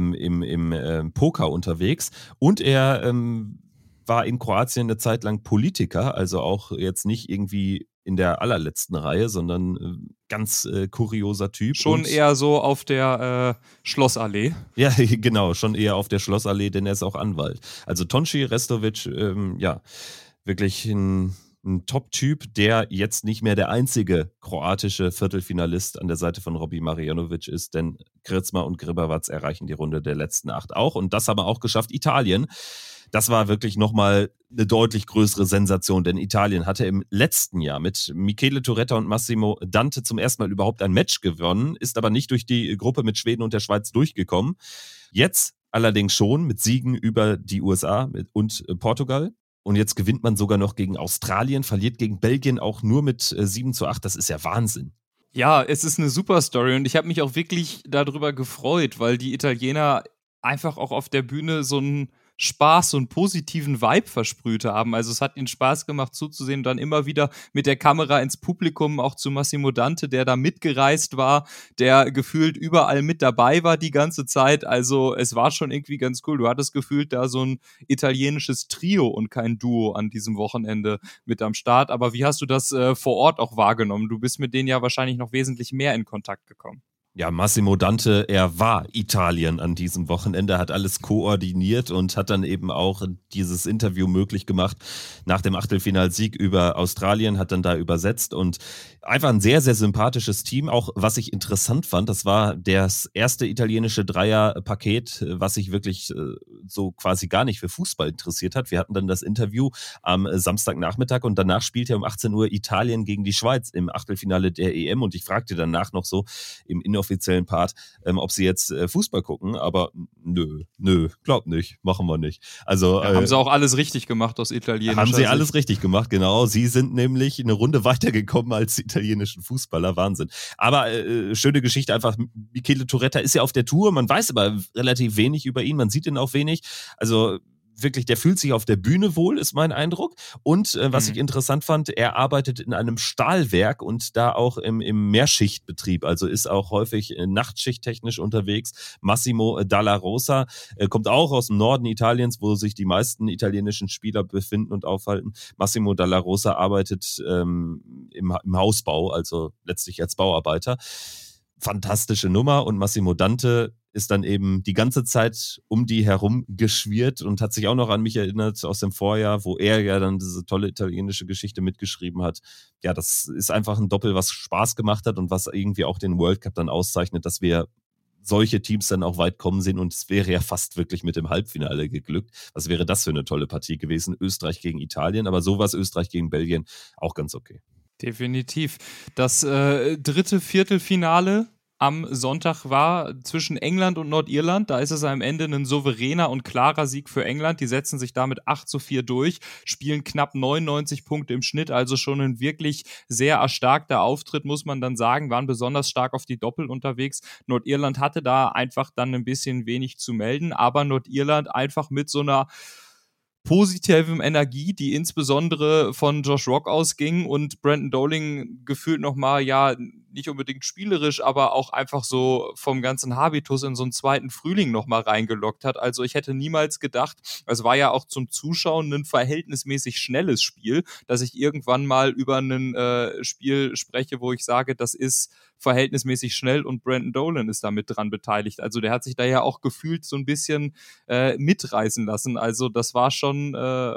im Poker unterwegs. Und er war in Kroatien eine Zeit lang Politiker, also auch jetzt nicht irgendwie in der allerletzten Reihe, sondern ganz kurioser Typ. Schon eher so auf der Schlossallee. Ja, genau, schon eher auf der Schlossallee, denn er ist auch Anwalt. Also Tonči Restovic, wirklich ein Top-Typ, der jetzt nicht mehr der einzige kroatische Viertelfinalist an der Seite von Robbie Marjanovic ist, denn Kritzmer und Grbavac erreichen die Runde der letzten 8 auch. Und das haben wir auch geschafft. Italien, das war wirklich nochmal eine deutlich größere Sensation, denn Italien hatte im letzten Jahr mit Michele Turetta und Massimo Dante zum ersten Mal überhaupt ein Match gewonnen, ist aber nicht durch die Gruppe mit Schweden und der Schweiz durchgekommen. Jetzt allerdings schon mit Siegen über die USA und Portugal. Und jetzt gewinnt man sogar noch gegen Australien, verliert gegen Belgien auch nur mit 7:8. Das ist ja Wahnsinn. Ja, es ist eine super Story und ich habe mich auch wirklich darüber gefreut, weil die Italiener einfach auch auf der Bühne so einen Spaß, so einen positiven Vibe versprüht haben. Also es hat ihnen Spaß gemacht zuzusehen und dann immer wieder mit der Kamera ins Publikum, auch zu Massimo Dante, der da mitgereist war, der gefühlt überall mit dabei war die ganze Zeit. Also es war schon irgendwie ganz cool. Du hattest gefühlt da so ein italienisches Trio und kein Duo an diesem Wochenende mit am Start. Aber wie hast du das vor Ort auch wahrgenommen? Du bist mit denen ja wahrscheinlich noch wesentlich mehr in Kontakt gekommen. Ja, Massimo Dante, er war Italien an diesem Wochenende, hat alles koordiniert und hat dann eben auch dieses Interview möglich gemacht nach dem Achtelfinalsieg über Australien, hat dann da übersetzt und einfach ein sehr, sehr sympathisches Team. Auch was ich interessant fand, das war das erste italienische Dreierpaket, was sich wirklich so quasi gar nicht für Fußball interessiert hat. Wir hatten dann das Interview am Samstagnachmittag und danach spielte um 18 Uhr Italien gegen die Schweiz im Achtelfinale der EM und ich fragte danach noch so im inoffiziellen Part, ob sie jetzt Fußball gucken, aber nö, glaub nicht, machen wir nicht. Also haben sie auch alles richtig gemacht aus italienischer Haben sie Sicht. alles richtig gemacht, genau. Sie sind nämlich eine Runde weitergekommen als die italienischen Fußballer, Wahnsinn. Aber schöne Geschichte einfach, Michele Turetta ist ja auf der Tour, man weiß aber relativ wenig über ihn, man sieht ihn auch wenig, also wirklich, der fühlt sich auf der Bühne wohl, ist mein Eindruck. Und was ich interessant fand, er arbeitet in einem Stahlwerk und da auch im Mehrschichtbetrieb, also ist auch häufig nachtschichttechnisch unterwegs. Massimo Dalla Rosa kommt auch aus dem Norden Italiens, wo sich die meisten italienischen Spieler befinden und aufhalten. Massimo Dalla Rosa arbeitet im Hausbau, also letztlich als Bauarbeiter. Fantastische Nummer und Massimo Dante ist dann eben die ganze Zeit um die herum geschwirrt und hat sich auch noch an mich erinnert aus dem Vorjahr, wo er ja dann diese tolle italienische Geschichte mitgeschrieben hat. Ja, das ist einfach ein Doppel, was Spaß gemacht hat und was irgendwie auch den World Cup dann auszeichnet, dass wir solche Teams dann auch weit kommen sehen und es wäre ja fast wirklich mit dem Halbfinale geglückt. Was wäre das für eine tolle Partie gewesen? Österreich gegen Italien, aber sowas Österreich gegen Belgien auch ganz okay. Definitiv. Das dritte Viertelfinale am Sonntag war zwischen England und Nordirland. Da ist es am Ende ein souveräner und klarer Sieg für England. Die setzen sich damit 8:4 durch, spielen knapp 99 Punkte im Schnitt, also schon ein wirklich sehr erstarkter Auftritt, muss man dann sagen, waren besonders stark auf die Doppel unterwegs. Nordirland hatte da einfach dann ein bisschen wenig zu melden, aber Nordirland einfach mit so einer positivem Energie, die insbesondere von Josh Rock ausging und Brandon Dowling gefühlt nochmal, ja, nicht unbedingt spielerisch, aber auch einfach so vom ganzen Habitus in so einen zweiten Frühling nochmal reingelockt hat. Also ich hätte niemals gedacht, es war ja auch zum Zuschauen ein verhältnismäßig schnelles Spiel, dass ich irgendwann mal über ein Spiel spreche, wo ich sage, das ist verhältnismäßig schnell und Brandon Dolan ist da mit dran beteiligt. Also der hat sich da ja auch gefühlt so ein bisschen mitreißen lassen. Also das war schon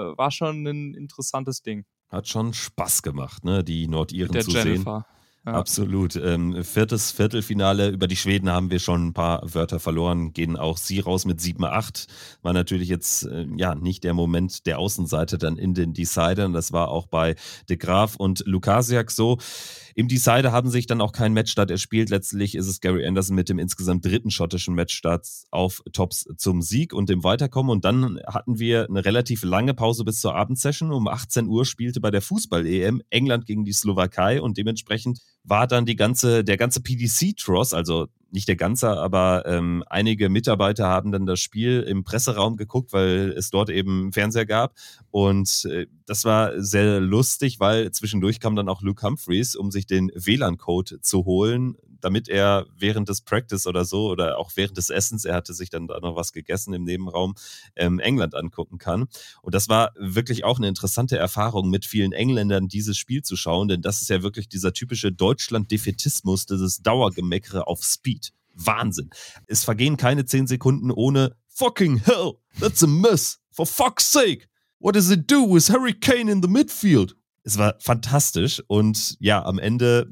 ein interessantes Ding. Hat schon Spaß gemacht, ne, die Nordiren der zu Jennifer. sehen. Ja. Absolut. Viertes Viertelfinale. Über die Schweden haben wir schon ein paar Wörter verloren. Gehen auch sie raus mit 7:8. War natürlich jetzt nicht der Moment der Außenseite dann in den Decidern. Das war auch bei de Graaf und Lukasiak so. Im Decider haben sich dann auch kein Matchstart erspielt. Letztlich ist es Gary Anderson mit dem insgesamt dritten schottischen Matchstart auf Tops zum Sieg und dem Weiterkommen. Und dann hatten wir eine relativ lange Pause bis zur Abendsession. Um 18 Uhr spielte bei der Fußball-EM England gegen die Slowakei und dementsprechend war dann der ganze PDC-Tross, also nicht der ganze, aber einige Mitarbeiter haben dann das Spiel im Presseraum geguckt, weil es dort eben einen Fernseher gab. Und das war sehr lustig, weil zwischendurch kam dann auch Luke Humphreys, um sich den WLAN-Code zu holen, damit er während des Practice oder so oder auch während des Essens, er hatte sich dann da noch was gegessen im Nebenraum, England angucken kann. Und das war wirklich auch eine interessante Erfahrung, mit vielen Engländern dieses Spiel zu schauen, denn das ist ja wirklich dieser typische Deutschland-Defätismus, dieses Dauergemeckere auf Speed. Wahnsinn. Es vergehen keine 10 Sekunden ohne fucking hell, that's a miss, for fuck's sake. What does it do with Harry Kane in the midfield? Es war fantastisch und ja, am Ende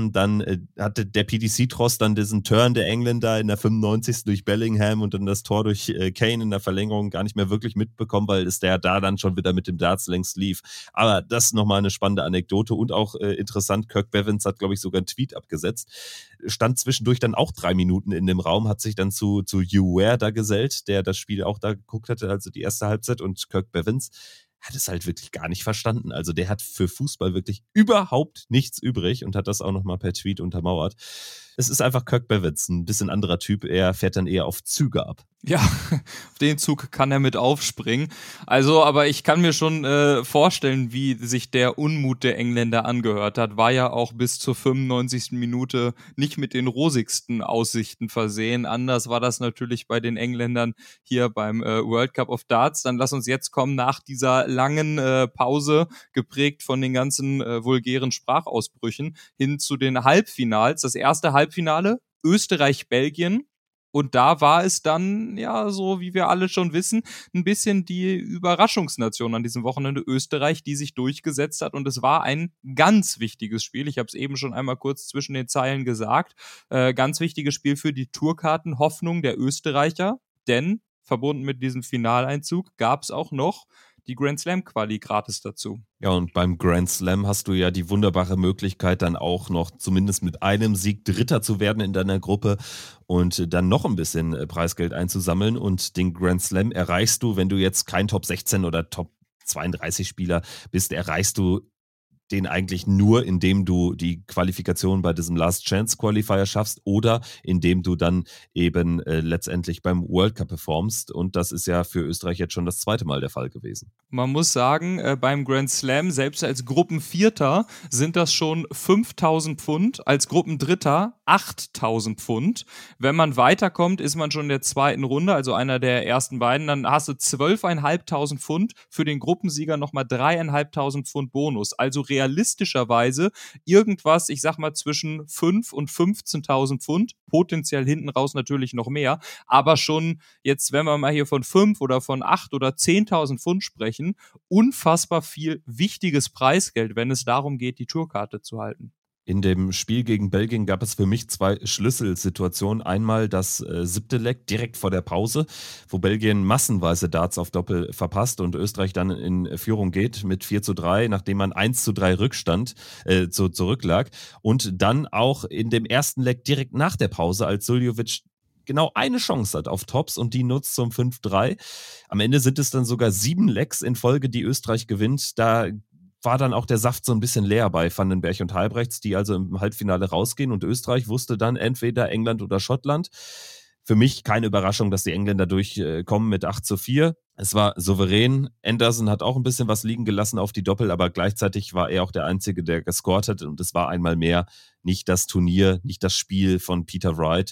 hatte der PDC-Tross dann diesen Turn der Engländer in der 95. durch Bellingham und dann das Tor durch Kane in der Verlängerung gar nicht mehr wirklich mitbekommen, weil es der da dann schon wieder mit dem Darts längst lief. Aber das ist nochmal eine spannende Anekdote und auch interessant, Kirk Bevins hat, glaube ich, sogar einen Tweet abgesetzt, stand zwischendurch dann auch 3 Minuten in dem Raum, hat sich dann zu Hugh Ware da gesellt, der das Spiel auch da geguckt hatte, also die erste Halbzeit, und Kirk Bevins hat es halt wirklich gar nicht verstanden. Also der hat für Fußball wirklich überhaupt nichts übrig und hat das auch nochmal per Tweet untermauert. Es ist einfach Kirk Bevins, ein bisschen anderer Typ. Er fährt dann eher auf Züge ab. Ja, auf den Zug kann er mit aufspringen. Also, aber ich kann mir schon vorstellen, wie sich der Unmut der Engländer angehört hat. War ja auch bis zur 95. Minute nicht mit den rosigsten Aussichten versehen. Anders war das natürlich bei den Engländern hier beim World Cup of Darts. Dann lass uns jetzt kommen, nach dieser langen Pause, geprägt von den ganzen vulgären Sprachausbrüchen, hin zu den Halbfinals. Das erste Halbfinale, Österreich-Belgien. Und da war es dann, ja, so wie wir alle schon wissen, ein bisschen die Überraschungsnation an diesem Wochenende, Österreich, die sich durchgesetzt hat. Und es war ein ganz wichtiges Spiel. Ich habe es eben schon einmal kurz zwischen den Zeilen gesagt. Ganz wichtiges Spiel für die Tourkartenhoffnung der Österreicher. Denn verbunden mit diesem Finaleinzug gab es auch noch die Grand Slam Quali gratis dazu. Ja, und beim Grand Slam hast du ja die wunderbare Möglichkeit, dann auch noch zumindest mit einem Sieg Dritter zu werden in deiner Gruppe und dann noch ein bisschen Preisgeld einzusammeln. Und den Grand Slam erreichst du, wenn du jetzt kein Top 16 oder Top 32 Spieler bist, erreichst du den eigentlich nur, indem du die Qualifikation bei diesem Last Chance Qualifier schaffst oder indem du dann eben letztendlich beim World Cup performst. Und das ist ja für Österreich jetzt schon das zweite Mal der Fall gewesen. Man muss sagen, beim Grand Slam, selbst als Gruppenvierter, sind das schon 5.000 Pfund, als Gruppendritter 8.000 Pfund. Wenn man weiterkommt, ist man schon in der zweiten Runde, also einer der ersten beiden, dann hast du 12.500 Pfund, für den Gruppensieger nochmal 3.500 Pfund Bonus. Also realistischerweise irgendwas, ich sag mal, zwischen 5.000 und 15.000 Pfund, potenziell hinten raus natürlich noch mehr, aber schon jetzt, wenn wir mal hier von 5 oder von 8 oder 10.000 Pfund sprechen, unfassbar viel wichtiges Preisgeld, wenn es darum geht, die Tourkarte zu halten. In dem Spiel gegen Belgien gab es für mich 2 Schlüsselsituationen. Einmal das 7. Leck direkt vor der Pause, wo Belgien massenweise Darts auf Doppel verpasst und Österreich dann in Führung geht mit 4:3, nachdem man 1:3 Rückstand zurücklag. Und dann auch in dem ersten Leck direkt nach der Pause, als Suljovic genau eine Chance hat auf Tops und die nutzt zum 5:3. Am Ende sind es dann sogar 7 Lecks in Folge, die Österreich gewinnt. Da war dann auch der Saft so ein bisschen leer bei Vandenberg und Halbrechts, die also im Halbfinale rausgehen, und Österreich wusste dann entweder England oder Schottland. Für mich keine Überraschung, dass die Engländer durchkommen mit 8:4. Es war souverän. Anderson hat auch ein bisschen was liegen gelassen auf die Doppel, aber gleichzeitig war er auch der Einzige, der gescored hat, und es war einmal mehr nicht das Turnier, nicht das Spiel von Peter Wright.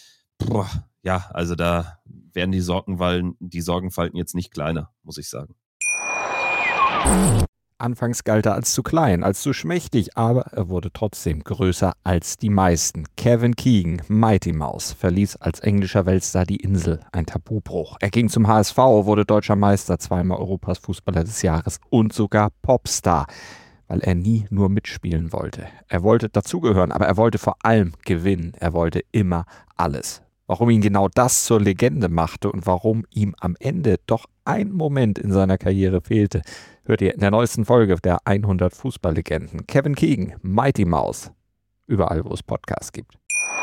Ja, also da werden die Sorgenfalten jetzt nicht kleiner, muss ich sagen. Anfangs galt er als zu klein, als zu schmächtig, aber er wurde trotzdem größer als die meisten. Kevin Keegan, Mighty Mouse, verließ als englischer Weltstar die Insel, ein Tabubruch. Er ging zum HSV, wurde deutscher Meister, 2-mal Europas Fußballer des Jahres und sogar Popstar, weil er nie nur mitspielen wollte. Er wollte dazugehören, aber er wollte vor allem gewinnen. Er wollte immer alles. Warum ihn genau das zur Legende machte und warum ihm am Ende doch ein Moment in seiner Karriere fehlte, hört ihr in der neuesten Folge der 100 Fußballlegenden. Kevin Keegan, Mighty Mouse, überall, wo es Podcasts gibt.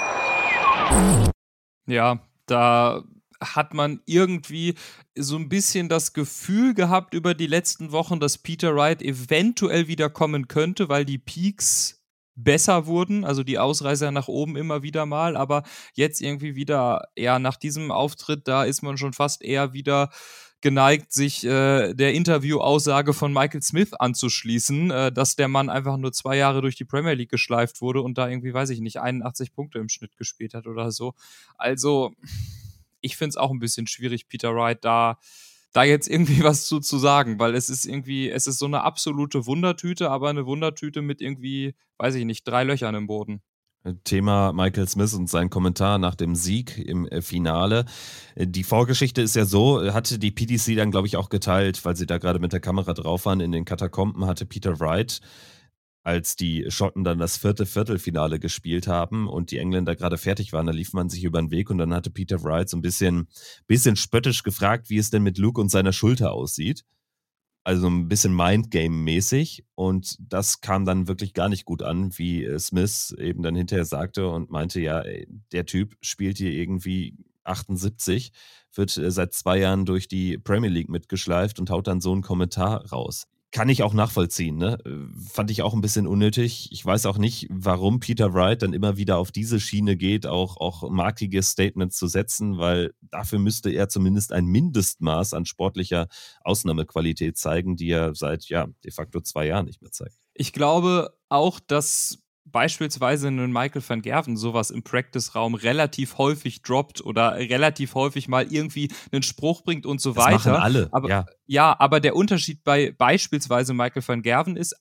Ja, da hat man irgendwie so ein bisschen das Gefühl gehabt über die letzten Wochen, dass Peter Wright eventuell wieder kommen könnte, weil die Peaks besser wurden, also die Ausreißer nach oben immer wieder mal, aber jetzt irgendwie wieder, ja, nach diesem Auftritt, da ist man schon fast eher wieder geneigt, sich der Interviewaussage von Michael Smith anzuschließen, dass der Mann einfach nur 2 Jahre durch die Premier League geschleift wurde und da irgendwie, weiß ich nicht, 81 Punkte im Schnitt gespielt hat oder so. Also, ich finde es auch ein bisschen schwierig, Peter Wright da jetzt irgendwie was zu sagen, weil es ist so eine absolute Wundertüte, aber eine Wundertüte mit irgendwie, weiß ich nicht, 3 Löchern im Boden. Thema Michael Smith und sein Kommentar nach dem Sieg im Finale. Die Vorgeschichte ist ja so, hatte die PDC dann, glaube ich, auch geteilt, weil sie da gerade mit der Kamera drauf waren. In den Katakomben hatte Peter Wright, als die Schotten dann das 4. Viertelfinale gespielt haben und die Engländer gerade fertig waren, da lief man sich über den Weg und dann hatte Peter Wright so ein bisschen spöttisch gefragt, wie es denn mit Luke und seiner Schulter aussieht. Also ein bisschen Mindgame-mäßig und das kam dann wirklich gar nicht gut an, wie Smith eben dann hinterher sagte und meinte, ja, ey, der Typ spielt hier irgendwie 78, wird seit 2 Jahren durch die Premier League mitgeschleift und haut dann so einen Kommentar raus. Kann ich auch nachvollziehen, ne? Fand ich auch ein bisschen unnötig. Ich weiß auch nicht, warum Peter Wright dann immer wieder auf diese Schiene geht, auch markige Statements zu setzen, weil dafür müsste er zumindest ein Mindestmaß an sportlicher Ausnahmequalität zeigen, die er seit, de facto 2 Jahren nicht mehr zeigt. Ich glaube auch, dass beispielsweise ein Michael van Gerwen sowas im Practice-Raum relativ häufig droppt oder relativ häufig mal irgendwie einen Spruch bringt und so weiter. Das machen alle, aber, aber der Unterschied bei beispielsweise Michael van Gerwen ist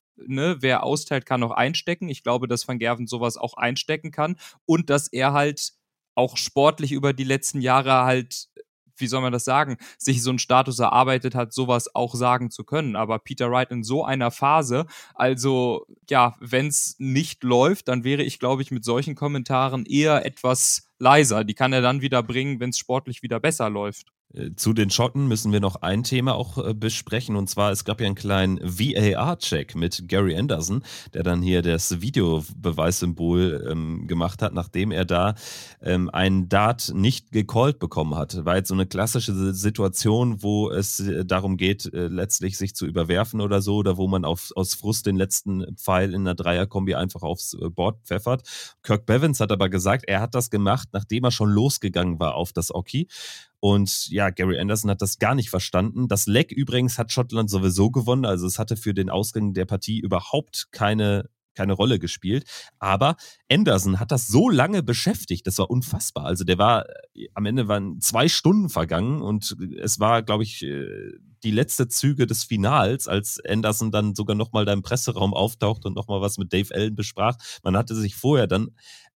wer austeilt, kann auch einstecken. Ich glaube, dass Van Gerwen sowas auch einstecken kann und dass er halt auch sportlich über die letzten Jahre halt, wie soll man das sagen, sich so einen Status erarbeitet hat, sowas auch sagen zu können. Aber Peter Wright in so einer Phase, also wenn es nicht läuft, dann wäre ich, glaube ich, mit solchen Kommentaren eher etwas leiser. Die kann er dann wieder bringen, wenn es sportlich wieder besser läuft. Zu den Schotten müssen wir noch ein Thema auch besprechen und zwar, es gab ja einen kleinen VAR-Check mit Gary Anderson, der dann hier das Videobeweissymbol gemacht hat, nachdem er da einen Dart nicht gecallt bekommen hat. War jetzt so eine klassische Situation, wo es darum geht, letztlich sich zu überwerfen oder so, oder wo man aus Frust den letzten Pfeil in einer Dreierkombi einfach aufs Board pfeffert. Kirk Bevins hat aber gesagt, er hat das gemacht, nachdem er schon losgegangen war auf das Oki. Und Gary Anderson hat das gar nicht verstanden. Das Leck übrigens hat Schottland sowieso gewonnen. Also es hatte für den Ausgang der Partie überhaupt keine Rolle gespielt. Aber Anderson hat das so lange beschäftigt. Das war unfassbar. Also am Ende waren 2 Stunden vergangen und es war, glaube ich, die letzte Züge des Finals, als Anderson dann sogar nochmal da im Presseraum auftaucht und nochmal was mit Dave Allen besprach. Man hatte sich vorher dann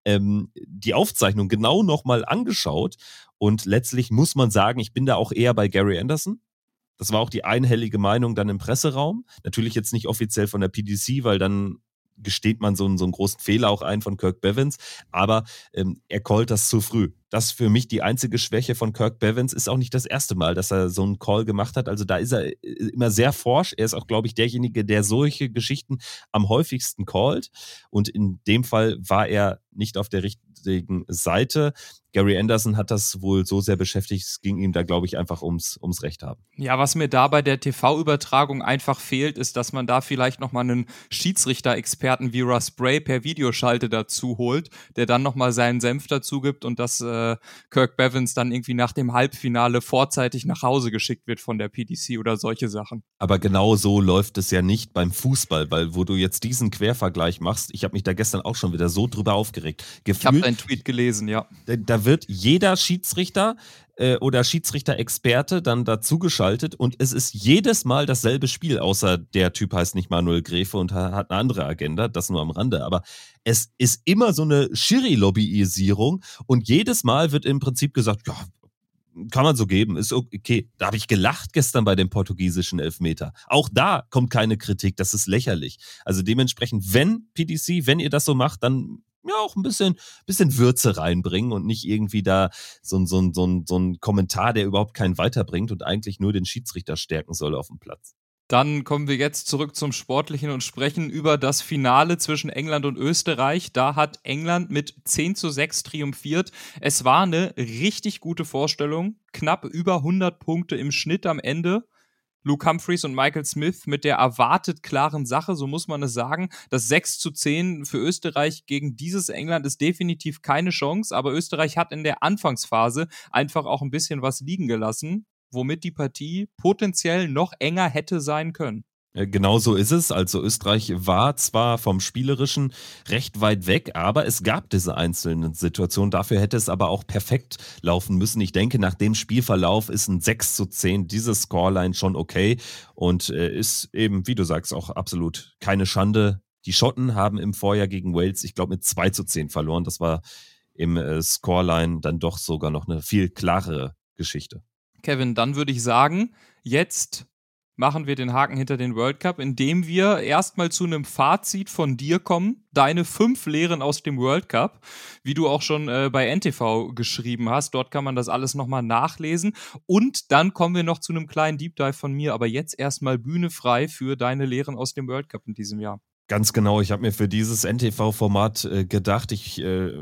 die Aufzeichnung genau nochmal angeschaut und letztlich muss man sagen, ich bin da auch eher bei Gary Anderson. Das war auch die einhellige Meinung dann im Presseraum. Natürlich jetzt nicht offiziell von der PDC, weil dann gesteht man so einen großen Fehler auch ein von Kirk Bevins, aber er callt das zu früh. Das ist für mich die einzige Schwäche von Kirk Bevins, ist auch nicht das erste Mal, dass er so einen Call gemacht hat. Also da ist er immer sehr forsch. Er ist auch, glaube ich, derjenige, der solche Geschichten am häufigsten callt. Und in dem Fall war er nicht auf der richtigen Seite. Gary Anderson hat das wohl so sehr beschäftigt, es ging ihm da, glaube ich, einfach ums Recht haben. Ja, was mir da bei der TV-Übertragung einfach fehlt, ist, dass man da vielleicht nochmal einen Schiedsrichter-Experten wie Russ Bray per Videoschalte dazu holt, der dann nochmal seinen Senf dazu gibt und dass Kirk Bevins dann irgendwie nach dem Halbfinale vorzeitig nach Hause geschickt wird von der PDC oder solche Sachen. Aber genau so läuft es ja nicht beim Fußball, weil wo du jetzt diesen Quervergleich machst, ich habe mich da gestern auch schon wieder so drüber aufgeregt. Ich habe deinen Tweet gelesen, ja. Da wird jeder Schiedsrichter oder Schiedsrichter-Experte dann dazugeschaltet und es ist jedes Mal dasselbe Spiel, außer der Typ heißt nicht Manuel Gräfe und hat eine andere Agenda, das nur am Rande, aber es ist immer so eine Schiri-Lobbyisierung und jedes Mal wird im Prinzip gesagt, ja, kann man so geben, ist okay. Da habe ich gelacht gestern bei dem portugiesischen Elfmeter. Auch da kommt keine Kritik, das ist lächerlich. Also dementsprechend, wenn ihr das so macht, dann auch ein bisschen Würze reinbringen und nicht irgendwie da so ein Kommentar, der überhaupt keinen weiterbringt und eigentlich nur den Schiedsrichter stärken soll auf dem Platz. Dann kommen wir jetzt zurück zum Sportlichen und sprechen über das Finale zwischen England und Österreich. Da hat England mit 10:6 triumphiert. Es war eine richtig gute Vorstellung. Knapp über 100 Punkte im Schnitt am Ende. Luke Humphries und Michael Smith mit der erwartet klaren Sache, so muss man es sagen. Das 6:10 für Österreich gegen dieses England ist definitiv keine Chance, aber Österreich hat in der Anfangsphase einfach auch ein bisschen was liegen gelassen, womit die Partie potenziell noch enger hätte sein können. Genau so ist es. Also Österreich war zwar vom Spielerischen recht weit weg, aber es gab diese einzelnen Situationen. Dafür hätte es aber auch perfekt laufen müssen. Ich denke, nach dem Spielverlauf ist ein 6:10 dieses Scoreline schon okay und ist eben, wie du sagst, auch absolut keine Schande. Die Schotten haben im Vorjahr gegen Wales, ich glaube, mit 2-10 verloren. Das war im Scoreline dann doch sogar noch eine viel klarere Geschichte. Kevin, dann würde ich sagen, jetzt machen wir den Haken hinter den World Cup, indem wir erstmal zu einem Fazit von dir kommen. Deine 5 Lehren aus dem World Cup, wie du auch schon bei NTV geschrieben hast. Dort kann man das alles nochmal nachlesen. Und dann kommen wir noch zu einem kleinen Deep Dive von mir. Aber jetzt erstmal Bühne frei für deine Lehren aus dem World Cup in diesem Jahr. Ganz genau, ich habe mir für dieses NTV-Format gedacht, ich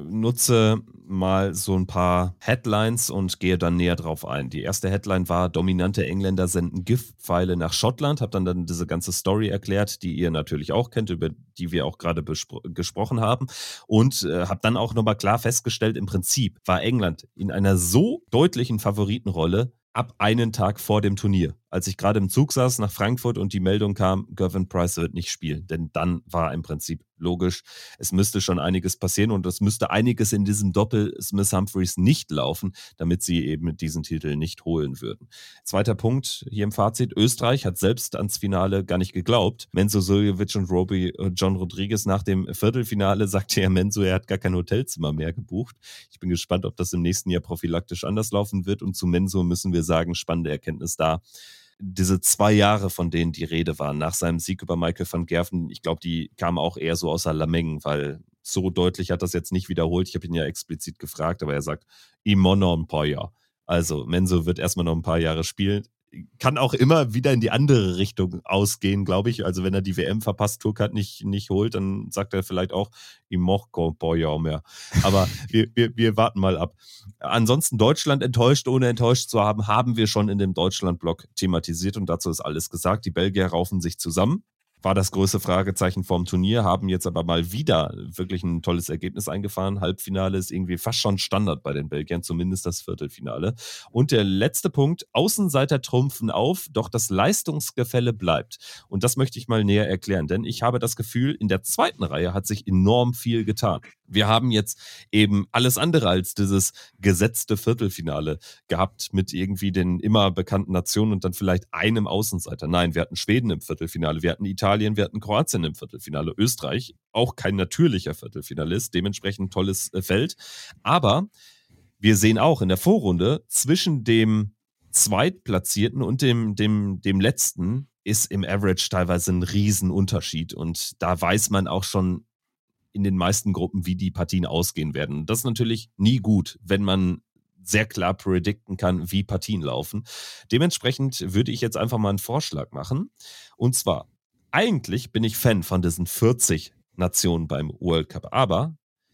nutze mal so ein paar Headlines und gehe dann näher drauf ein. Die erste Headline war, dominante Engländer senden Giftpfeile nach Schottland, habe dann diese ganze Story erklärt, die ihr natürlich auch kennt, über die wir auch gerade gesprochen haben und habe dann auch nochmal klar festgestellt, im Prinzip war England in einer so deutlichen Favoritenrolle ab einen Tag vor dem Turnier. Als ich gerade im Zug saß nach Frankfurt und die Meldung kam, Gervin Price wird nicht spielen. Denn dann war im Prinzip logisch, es müsste schon einiges passieren und es müsste einiges in diesem Doppel Smith-Humphreys nicht laufen, damit sie eben diesen Titel nicht holen würden. Zweiter Punkt hier im Fazit, Österreich hat selbst ans Finale gar nicht geglaubt. Menzo Suljovic und John Rodriguez nach dem Viertelfinale sagte ja Menzo, er hat gar kein Hotelzimmer mehr gebucht. Ich bin gespannt, ob das im nächsten Jahr prophylaktisch anders laufen wird und zu Menzo müssen wir sagen, spannende Erkenntnis da. Diese 2 Jahre, von denen die Rede war, nach seinem Sieg über Michael van Gerven, ich glaube, die kamen auch eher so außer Lameng, weil so deutlich hat das jetzt nicht wiederholt. Ich habe ihn ja explizit gefragt, aber er sagt, Imono ein paar Jahre. Also Menzo wird erstmal noch ein paar Jahre spielen. Kann auch immer wieder in die andere Richtung ausgehen, glaube ich. Also wenn er die WM verpasst, Tourcard nicht holt, dann sagt er vielleicht auch, ich mochte ein paar Jahre mehr. Aber wir warten mal ab. Ansonsten Deutschland enttäuscht, ohne enttäuscht zu haben wir schon in dem Deutschland-Blog thematisiert und dazu ist alles gesagt. Die Belgier raufen sich zusammen. War das größte Fragezeichen vorm Turnier, haben jetzt aber mal wieder wirklich ein tolles Ergebnis eingefahren. Halbfinale ist irgendwie fast schon Standard bei den Belgiern, zumindest das Viertelfinale. Und der letzte Punkt, Außenseiter trumpfen auf, doch das Leistungsgefälle bleibt. Und das möchte ich mal näher erklären, denn ich habe das Gefühl, in der zweiten Reihe hat sich enorm viel getan. Wir haben jetzt eben alles andere als dieses gesetzte Viertelfinale gehabt mit irgendwie den immer bekannten Nationen und dann vielleicht einem Außenseiter. Nein, wir hatten Schweden im Viertelfinale, wir hatten Italien, wir hatten Kroatien im Viertelfinale, Österreich, auch kein natürlicher Viertelfinalist, dementsprechend tolles Feld. Aber wir sehen auch in der Vorrunde zwischen dem Zweitplatzierten und dem Letzten ist im Average teilweise ein Riesenunterschied und da weiß man auch schon in den meisten Gruppen, wie die Partien ausgehen werden. Das ist natürlich nie gut, wenn man sehr klar predikten kann, wie Partien laufen. Dementsprechend würde ich jetzt einfach mal einen Vorschlag machen. Und zwar, eigentlich bin ich Fan von diesen 40 Nationen beim World Cup, aber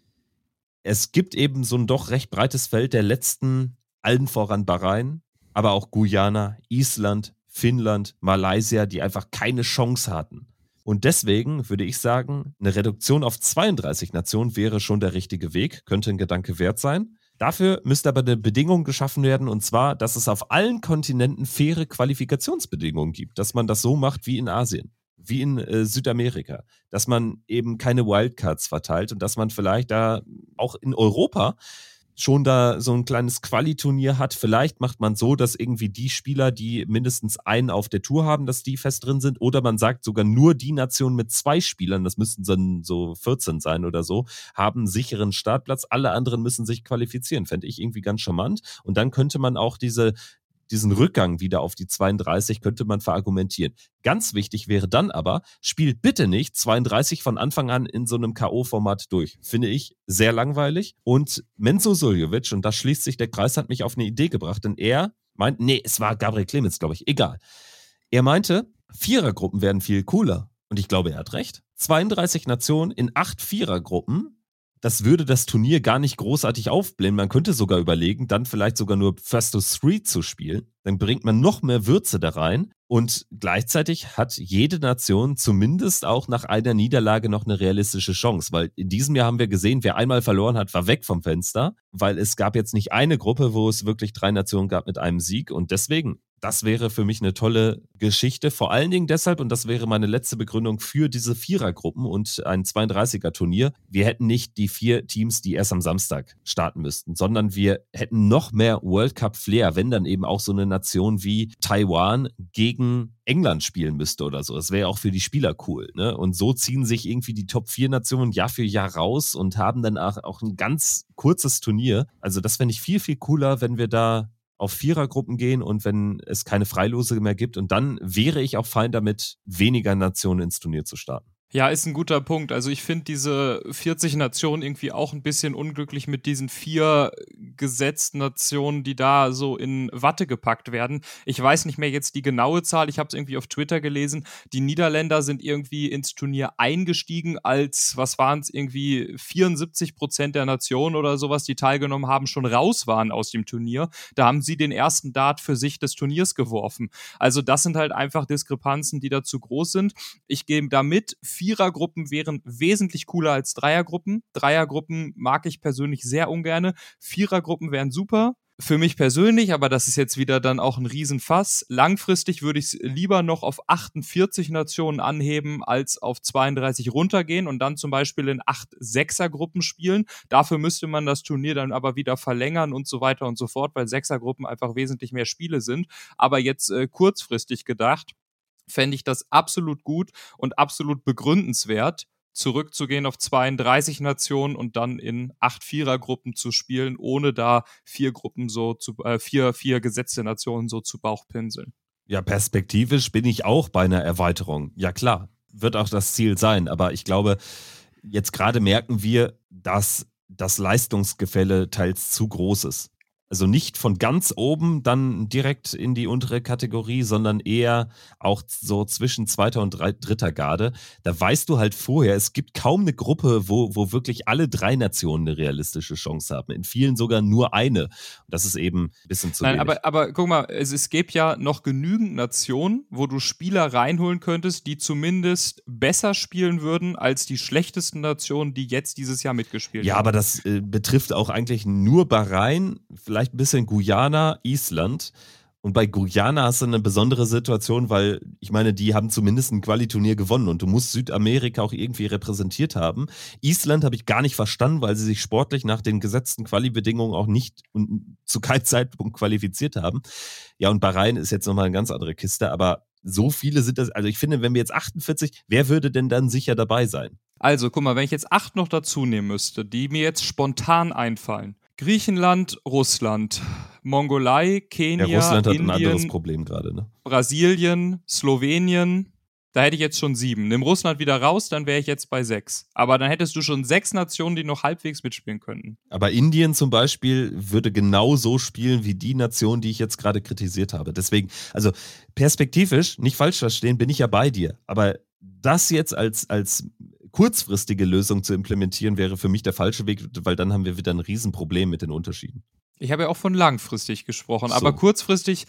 es gibt eben so ein doch recht breites Feld der letzten, allen voran Bahrain, aber auch Guyana, Island, Finnland, Malaysia, die einfach keine Chance hatten. Und deswegen würde ich sagen, eine Reduktion auf 32 Nationen wäre schon der richtige Weg, könnte ein Gedanke wert sein. Dafür müsste aber eine Bedingung geschaffen werden, und zwar, dass es auf allen Kontinenten faire Qualifikationsbedingungen gibt, dass man das so macht wie in Asien, wie in Südamerika, dass man eben keine Wildcards verteilt und dass man vielleicht da auch in Europa schon da so ein kleines Quali-Turnier hat. Vielleicht macht man so, dass irgendwie die Spieler, die mindestens einen auf der Tour haben, dass die fest drin sind. Oder man sagt sogar nur die Nationen mit 2 Spielern, das müssten dann so 14 sein oder so, haben einen sicheren Startplatz. Alle anderen müssen sich qualifizieren. Fände ich irgendwie ganz charmant. Und dann könnte man auch diesen Rückgang wieder auf die 32 könnte man verargumentieren. Ganz wichtig wäre dann aber, spielt bitte nicht 32 von Anfang an in so einem K.O.-Format durch. Finde ich sehr langweilig. Und Menzo Suljovic, und da schließt sich der Kreis, hat mich auf eine Idee gebracht, denn er meint, es war Gabriel Clemens, glaube ich, egal. Er meinte, Vierergruppen werden viel cooler. Und ich glaube, er hat recht. 32 Nationen in 8 Vierergruppen. Das würde das Turnier gar nicht großartig aufblähen. Man könnte sogar überlegen, dann vielleicht sogar nur First to Three zu spielen. Dann bringt man noch mehr Würze da rein. Und gleichzeitig hat jede Nation zumindest auch nach einer Niederlage noch eine realistische Chance. Weil in diesem Jahr haben wir gesehen, wer einmal verloren hat, war weg vom Fenster. Weil es gab jetzt nicht eine Gruppe, wo es wirklich 3 Nationen gab mit einem Sieg. Und deswegen, das wäre für mich eine tolle Geschichte. Vor allen Dingen deshalb, und das wäre meine letzte Begründung für diese Vierergruppen und ein 32er-Turnier. Wir hätten nicht die 4 Teams, die erst am Samstag starten müssten, sondern wir hätten noch mehr World Cup-Flair, wenn dann eben auch so eine Nation wie Taiwan gegen England spielen müsste oder so. Das wäre auch für die Spieler cool, ne? Und so ziehen sich irgendwie die Top-4-Nationen Jahr für Jahr raus und haben dann auch ein ganz kurzes Turnier. Also das fände ich viel, viel cooler, wenn wir da auf Vierergruppen gehen und wenn es keine Freilose mehr gibt. Und dann wäre ich auch fein damit, weniger Nationen ins Turnier zu starten. Ja, ist ein guter Punkt. Also ich finde diese 40 Nationen irgendwie auch ein bisschen unglücklich mit diesen 4 gesetzten Nationen, die da so in Watte gepackt werden. Ich weiß nicht mehr jetzt die genaue Zahl, ich habe es irgendwie auf Twitter gelesen. Die Niederländer sind irgendwie ins Turnier eingestiegen, als, was waren es, irgendwie 74% der Nationen oder sowas, die teilgenommen haben, schon raus waren aus dem Turnier. Da haben sie den ersten Dart für sich des Turniers geworfen. Also das sind halt einfach Diskrepanzen, die da zu groß sind. Ich gehe da mit. Vierergruppen wären wesentlich cooler als Dreiergruppen. Dreiergruppen mag ich persönlich sehr ungerne. Vierergruppen wären super. Für mich persönlich, aber das ist jetzt wieder dann auch ein Riesenfass. Langfristig würde ich es lieber noch auf 48 Nationen anheben, als auf 32 runtergehen und dann zum Beispiel in 8 Sechsergruppen spielen. Dafür müsste man das Turnier dann aber wieder verlängern und so weiter und so fort, weil Sechsergruppen einfach wesentlich mehr Spiele sind. Aber jetzt kurzfristig gedacht, fände ich das absolut gut und absolut begründenswert, zurückzugehen auf 32 Nationen und dann in 8 Vierergruppen zu spielen, ohne da 4 Gruppen so zu, 4 gesetzte Nationen so zu Bauchpinseln. Ja, perspektivisch bin ich auch bei einer Erweiterung. Ja klar, wird auch das Ziel sein. Aber ich glaube, jetzt gerade merken wir, dass das Leistungsgefälle teils zu groß ist. Also nicht von ganz oben dann direkt in die untere Kategorie, sondern eher auch so zwischen zweiter und dritter Garde. Da weißt du halt vorher, es gibt kaum eine Gruppe, wo wirklich alle 3 Nationen eine realistische Chance haben. In vielen sogar nur eine. Und das ist eben ein bisschen zu wenig. Nein, aber guck mal, es gibt ja noch genügend Nationen, wo du Spieler reinholen könntest, die zumindest besser spielen würden als die schlechtesten Nationen, die jetzt dieses Jahr mitgespielt haben. Ja, aber das betrifft auch eigentlich nur Bahrain, vielleicht ein bisschen Guyana, Island. Und bei Guyana hast du eine besondere Situation, weil ich meine, die haben zumindest ein Quali-Turnier gewonnen und du musst Südamerika auch irgendwie repräsentiert haben. Island habe ich gar nicht verstanden, weil sie sich sportlich nach den gesetzten Quali-Bedingungen auch nicht und zu keinem Zeitpunkt qualifiziert haben. Ja, und Bahrain ist jetzt nochmal eine ganz andere Kiste, aber so viele sind das, also ich finde, wenn wir jetzt 48, wer würde denn dann sicher dabei sein? Also, guck mal, wenn ich jetzt 8 noch dazu nehmen müsste, die mir jetzt spontan einfallen. Griechenland, Russland, Mongolei, Kenia, Ja, Russland hat Indien, ein anderes Problem gerade, ne? Brasilien, Slowenien. Da hätte ich jetzt schon 7. Nimm Russland wieder raus, dann wäre ich jetzt bei 6. Aber dann hättest du schon 6 Nationen, die noch halbwegs mitspielen könnten. Aber Indien zum Beispiel würde genau so spielen wie die Nation, die ich jetzt gerade kritisiert habe. Deswegen, also perspektivisch, nicht falsch verstehen, bin ich ja bei dir. Aber das jetzt als kurzfristige Lösung zu implementieren, wäre für mich der falsche Weg, weil dann haben wir wieder ein Riesenproblem mit den Unterschieden. Ich habe ja auch von langfristig gesprochen, So. aber kurzfristig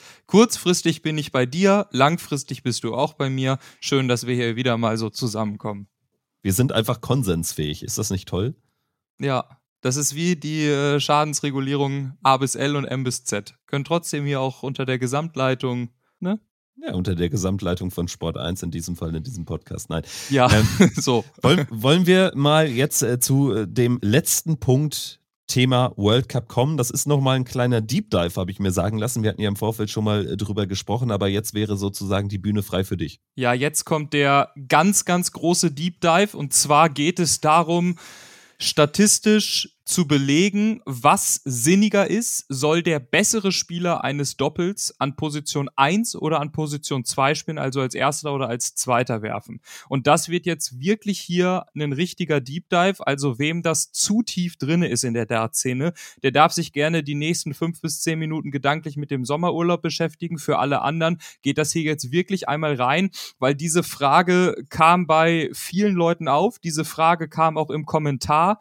bin ich bei dir, langfristig bist du auch bei mir. Schön, dass wir hier wieder mal so zusammenkommen. Wir sind einfach konsensfähig. Ist das nicht toll? Ja, das ist wie die Schadensregulierung A bis L und M bis Z. Können trotzdem hier auch unter der Gesamtleitung, ne? Ja, unter der Gesamtleitung von Sport 1 in diesem Fall, in diesem Podcast. Nein. Ja, so. Wollen wir mal jetzt zu dem letzten Punkt Thema World Cup kommen? Das ist nochmal ein kleiner Deep Dive, habe ich mir sagen lassen. Wir hatten ja im Vorfeld schon mal drüber gesprochen, aber jetzt wäre sozusagen die Bühne frei für dich. Ja, jetzt kommt der ganz, ganz große Deep Dive und zwar geht es darum, statistisch zu belegen, was sinniger ist, soll der bessere Spieler eines Doppels an Position 1 oder an Position 2 spielen, also als erster oder als zweiter werfen. Und das wird jetzt wirklich hier ein richtiger Deep Dive, also wem das zu tief drinne ist in der Dart-Szene, der darf sich gerne die nächsten 5 bis 10 Minuten gedanklich mit dem Sommerurlaub beschäftigen. Für alle anderen geht das hier jetzt wirklich einmal rein, weil diese Frage kam bei vielen Leuten auf, diese Frage kam auch im Kommentar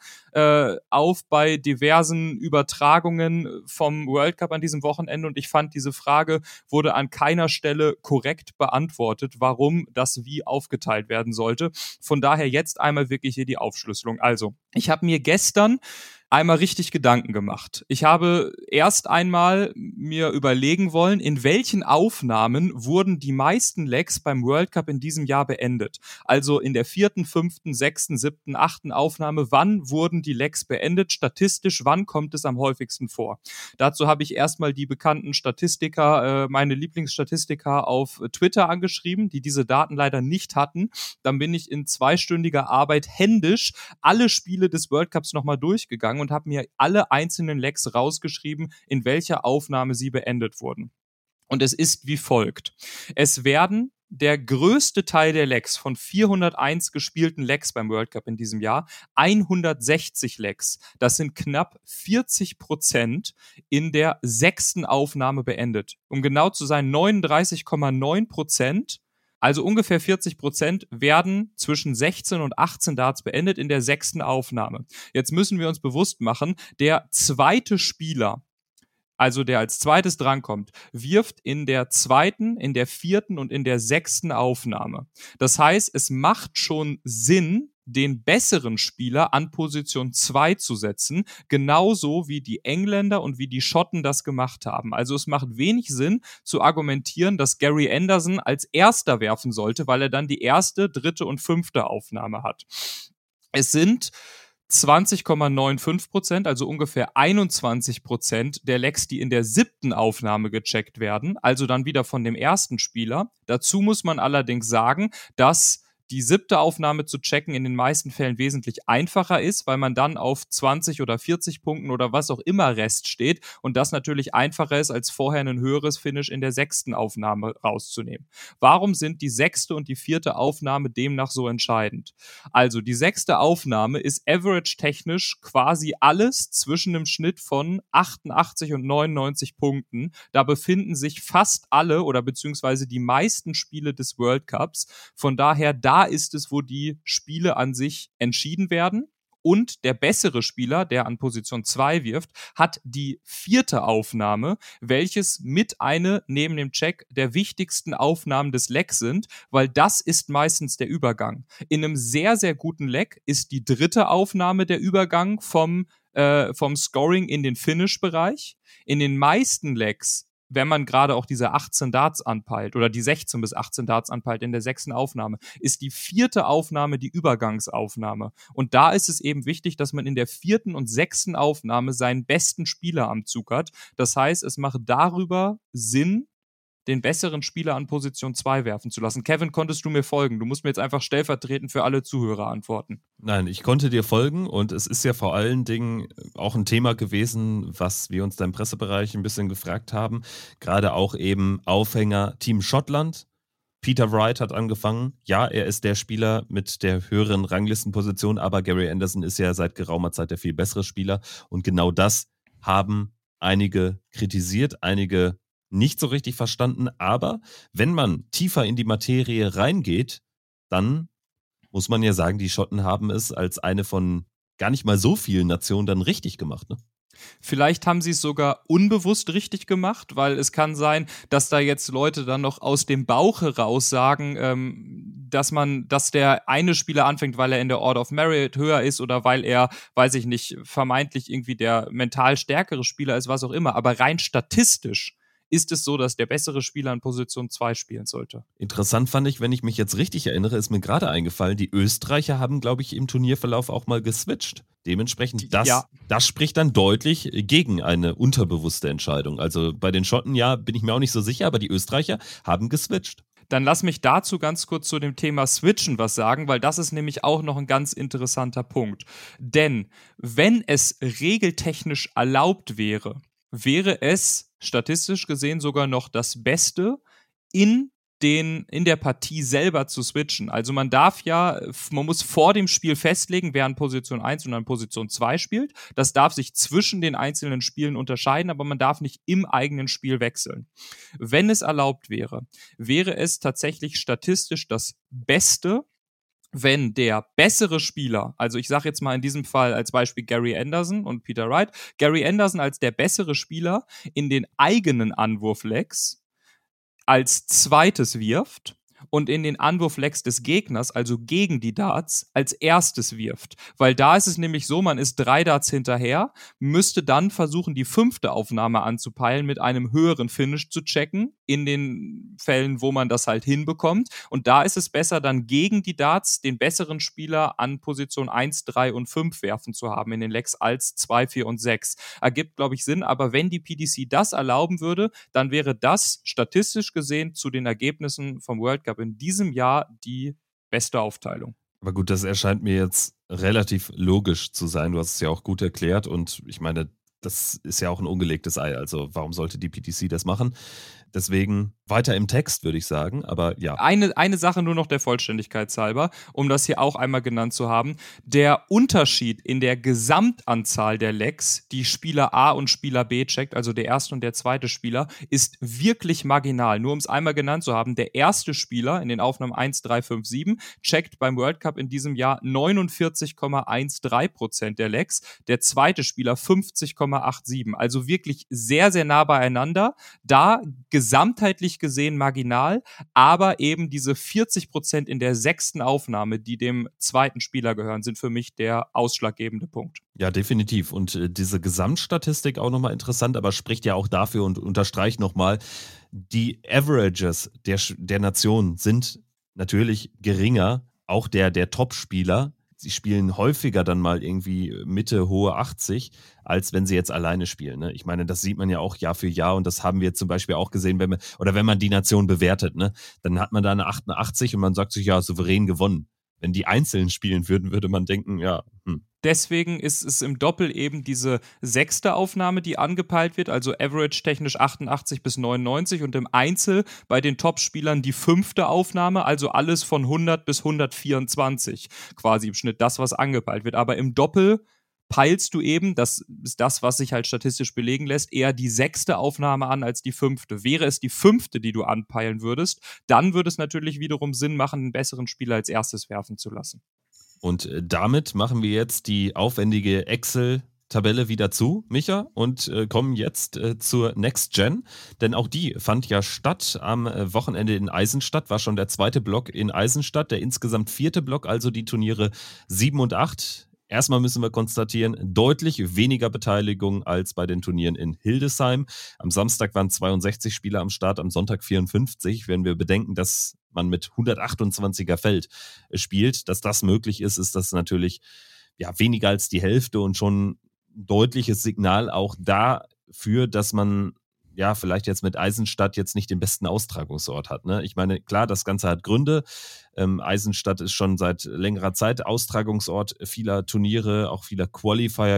auf bei diversen Übertragungen vom World Cup an diesem Wochenende und ich fand, diese Frage wurde an keiner Stelle korrekt beantwortet, warum das wie aufgeteilt werden sollte. Von daher jetzt einmal wirklich hier die Aufschlüsselung. Also, ich habe mir gestern einmal richtig Gedanken gemacht. Ich habe erst einmal mir überlegen wollen, in welchen Aufnahmen wurden die meisten Lags beim World Cup in diesem Jahr beendet. Also in der 4., 5., 6., 7., 8. Aufnahme, wann wurden die Lags beendet? Statistisch, wann kommt es am häufigsten vor? Dazu habe ich erstmal die bekannten Statistiker, meine Lieblingsstatistiker auf Twitter angeschrieben, die diese Daten leider nicht hatten. Dann bin ich in 2-stündiger Arbeit händisch alle Spiele des World Cups nochmal durchgegangen und habe mir alle einzelnen Lags rausgeschrieben, in welcher Aufnahme sie beendet wurden. Und es ist wie folgt. Es werden der größte Teil der Lags von 401 gespielten Lags beim World Cup in diesem Jahr, 160 Lags, das sind knapp 40%, in der 6. Aufnahme beendet. Um genau zu sein, 39,9%. Also ungefähr 40% werden zwischen 16 und 18 Darts beendet in der 6. Aufnahme. Jetzt müssen wir uns bewusst machen, der zweite Spieler, also der als zweites drankommt, wirft in der 2., in der 4. und in der 6. Aufnahme. Das heißt, es macht schon Sinn, den besseren Spieler an Position 2 zu setzen, genauso wie die Engländer und wie die Schotten das gemacht haben. Also es macht wenig Sinn zu argumentieren, dass Gary Anderson als erster werfen sollte, weil er dann die 1., 3. und 5. Aufnahme hat. Es sind 20,95%, also ungefähr 21% der Lags, die in der 7. Aufnahme gecheckt werden, also dann wieder von dem ersten Spieler. Dazu muss man allerdings sagen, dass die 7. Aufnahme zu checken in den meisten Fällen wesentlich einfacher ist, weil man dann auf 20 oder 40 Punkten oder was auch immer Rest steht und das natürlich einfacher ist, als vorher ein höheres Finish in der 6. Aufnahme rauszunehmen. Warum sind die 6. und die 4. Aufnahme demnach so entscheidend? Also die 6. Aufnahme ist average-technisch quasi alles zwischen einem Schnitt von 88 und 99 Punkten. Da befinden sich fast alle oder beziehungsweise die meisten Spiele des World Cups. Von daher, da ist es, wo die Spiele an sich entschieden werden. Und der bessere Spieler, der an Position 2 wirft, hat die 4. Aufnahme, welches mit eine neben dem Check der wichtigsten Aufnahmen des Legs sind, weil das ist meistens der Übergang. In einem sehr, sehr guten Leg ist die 3. Aufnahme der Übergang vom Scoring in den Finish-Bereich. In den meisten Legs, wenn man gerade auch diese 18 Darts anpeilt oder die 16 bis 18 Darts anpeilt in der 6. Aufnahme, ist die 4. Aufnahme die Übergangsaufnahme. Und da ist es eben wichtig, dass man in der 4. und 6. Aufnahme seinen besten Spieler am Zug hat. Das heißt, es macht darüber Sinn, den besseren Spieler an Position 2 werfen zu lassen. Kevin, konntest du mir folgen? Du musst mir jetzt einfach stellvertretend für alle Zuhörer antworten. Nein, ich konnte dir folgen und es ist ja vor allen Dingen auch ein Thema gewesen, was wir uns da im Pressebereich ein bisschen gefragt haben. Gerade auch eben Aufhänger Team Schottland. Peter Wright hat angefangen. Ja, er ist der Spieler mit der höheren Ranglistenposition, aber Gary Anderson ist ja seit geraumer Zeit der viel bessere Spieler. Und genau das haben einige kritisiert, einige nicht so richtig verstanden, aber wenn man tiefer in die Materie reingeht, dann muss man ja sagen, die Schotten haben es als eine von gar nicht mal so vielen Nationen dann richtig gemacht, ne? Vielleicht haben sie es sogar unbewusst richtig gemacht, weil es kann sein, dass da jetzt Leute dann noch aus dem Bauch heraus sagen, dass der eine Spieler anfängt, weil er in der Order of Merit höher ist oder weil er, weiß ich nicht, vermeintlich irgendwie der mental stärkere Spieler ist, was auch immer. Aber rein statistisch ist es so, dass der bessere Spieler in Position 2 spielen sollte. Interessant fand ich, wenn ich mich jetzt richtig erinnere, ist mir gerade eingefallen, die Österreicher haben, glaube ich, im Turnierverlauf auch mal geswitcht. Dementsprechend, das spricht dann deutlich gegen eine unterbewusste Entscheidung. Also bei den Schotten, ja, bin ich mir auch nicht so sicher, aber die Österreicher haben geswitcht. Dann lass mich dazu ganz kurz zu dem Thema Switchen was sagen, weil das ist nämlich auch noch ein ganz interessanter Punkt. Denn wenn es regeltechnisch erlaubt wäre, wäre es statistisch gesehen sogar noch das Beste, in der Partie selber zu switchen. Also man muss vor dem Spiel festlegen, wer an Position 1 und an Position 2 spielt. Das darf sich zwischen den einzelnen Spielen unterscheiden, aber man darf nicht im eigenen Spiel wechseln. Wenn es erlaubt wäre, wäre es tatsächlich statistisch das Beste, wenn der bessere Spieler, also ich sage jetzt mal in diesem Fall als Beispiel Gary Anderson und Peter Wright, Gary Anderson als der bessere Spieler in den eigenen Anwurf-Legs als zweites wirft und in den Anwurflecks des Gegners, also gegen die Darts, als erstes wirft. Weil da ist es nämlich so, man ist 3 Darts hinterher, müsste dann versuchen, die 5. Aufnahme anzupeilen, mit einem höheren Finish zu checken, in den Fällen, wo man das halt hinbekommt. Und da ist es besser, dann gegen die Darts den besseren Spieler an Position 1, 3 und 5 werfen zu haben in den Lecks als 2, 4 und 6. Ergibt, glaube ich, Sinn, aber wenn die PDC das erlauben würde, dann wäre das statistisch gesehen zu den Ergebnissen vom World Cup in diesem Jahr die beste Aufteilung. Aber gut, das erscheint mir jetzt relativ logisch zu sein. Du hast es ja auch gut erklärt und ich meine, das ist ja auch ein ungelegtes Ei. Also warum sollte die PDC das machen? Deswegen weiter im Text, würde ich sagen. Aber ja. Eine Sache nur noch der Vollständigkeit halber, um das hier auch einmal genannt zu haben. Der Unterschied in der Gesamtanzahl der Lecks, die Spieler A und Spieler B checkt, also der erste und der zweite Spieler, ist wirklich marginal. Nur um es einmal genannt zu haben, der erste Spieler in den Aufnahmen 1, 3, 5, 7 checkt beim World Cup in diesem Jahr 49,13% der Lecks, der zweite Spieler 50,87. Also wirklich sehr, sehr nah beieinander. Da gesamtheitlich gesehen marginal, aber eben diese 40% in der 6. Aufnahme, die dem zweiten Spieler gehören, sind für mich der ausschlaggebende Punkt. Ja, definitiv. Und diese Gesamtstatistik auch nochmal interessant, aber spricht ja auch dafür und unterstreicht nochmal, die Averages der Nation sind natürlich geringer, auch der Top-Spieler. Sie spielen häufiger dann mal irgendwie Mitte, hohe 80, als wenn sie jetzt alleine spielen. Ne? Ich meine, das sieht man ja auch Jahr für Jahr und das haben wir zum Beispiel auch gesehen, wenn man die Nation bewertet, ne? Dann hat man da eine 88 und man sagt sich, ja, souverän gewonnen. Wenn die einzeln spielen würden, würde man denken, ja, Deswegen ist es im Doppel eben diese 6. Aufnahme, die angepeilt wird, also average-technisch 88 bis 99 und im Einzel bei den Top-Spielern die 5. Aufnahme, also alles von 100 bis 124 quasi im Schnitt, das, was angepeilt wird. Aber im Doppel peilst du eben, das ist das, was sich halt statistisch belegen lässt, eher die 6. Aufnahme an als die 5. Wäre es die 5., die du anpeilen würdest, dann würde es natürlich wiederum Sinn machen, einen besseren Spieler als erstes werfen zu lassen. Und damit machen wir jetzt die aufwendige Excel-Tabelle wieder zu, Micha, und kommen jetzt zur Next Gen. Denn auch die fand ja statt am Wochenende in Eisenstadt, war schon der 2. Block in Eisenstadt, der insgesamt 4. Block, also die Turniere 7 und 8. Erstmal müssen wir konstatieren, deutlich weniger Beteiligung als bei den Turnieren in Hildesheim. Am Samstag waren 62 Spieler am Start, am Sonntag 54. Wenn wir bedenken, dass man mit 128er Feld spielt, dass das möglich ist, ist das natürlich weniger als die Hälfte und schon ein deutliches Signal auch dafür, dass man vielleicht jetzt mit Eisenstadt jetzt nicht den besten Austragungsort hat. Ne? Ich meine, klar, das Ganze hat Gründe. Eisenstadt ist schon seit längerer Zeit Austragungsort vieler Turniere, auch vieler Qualifier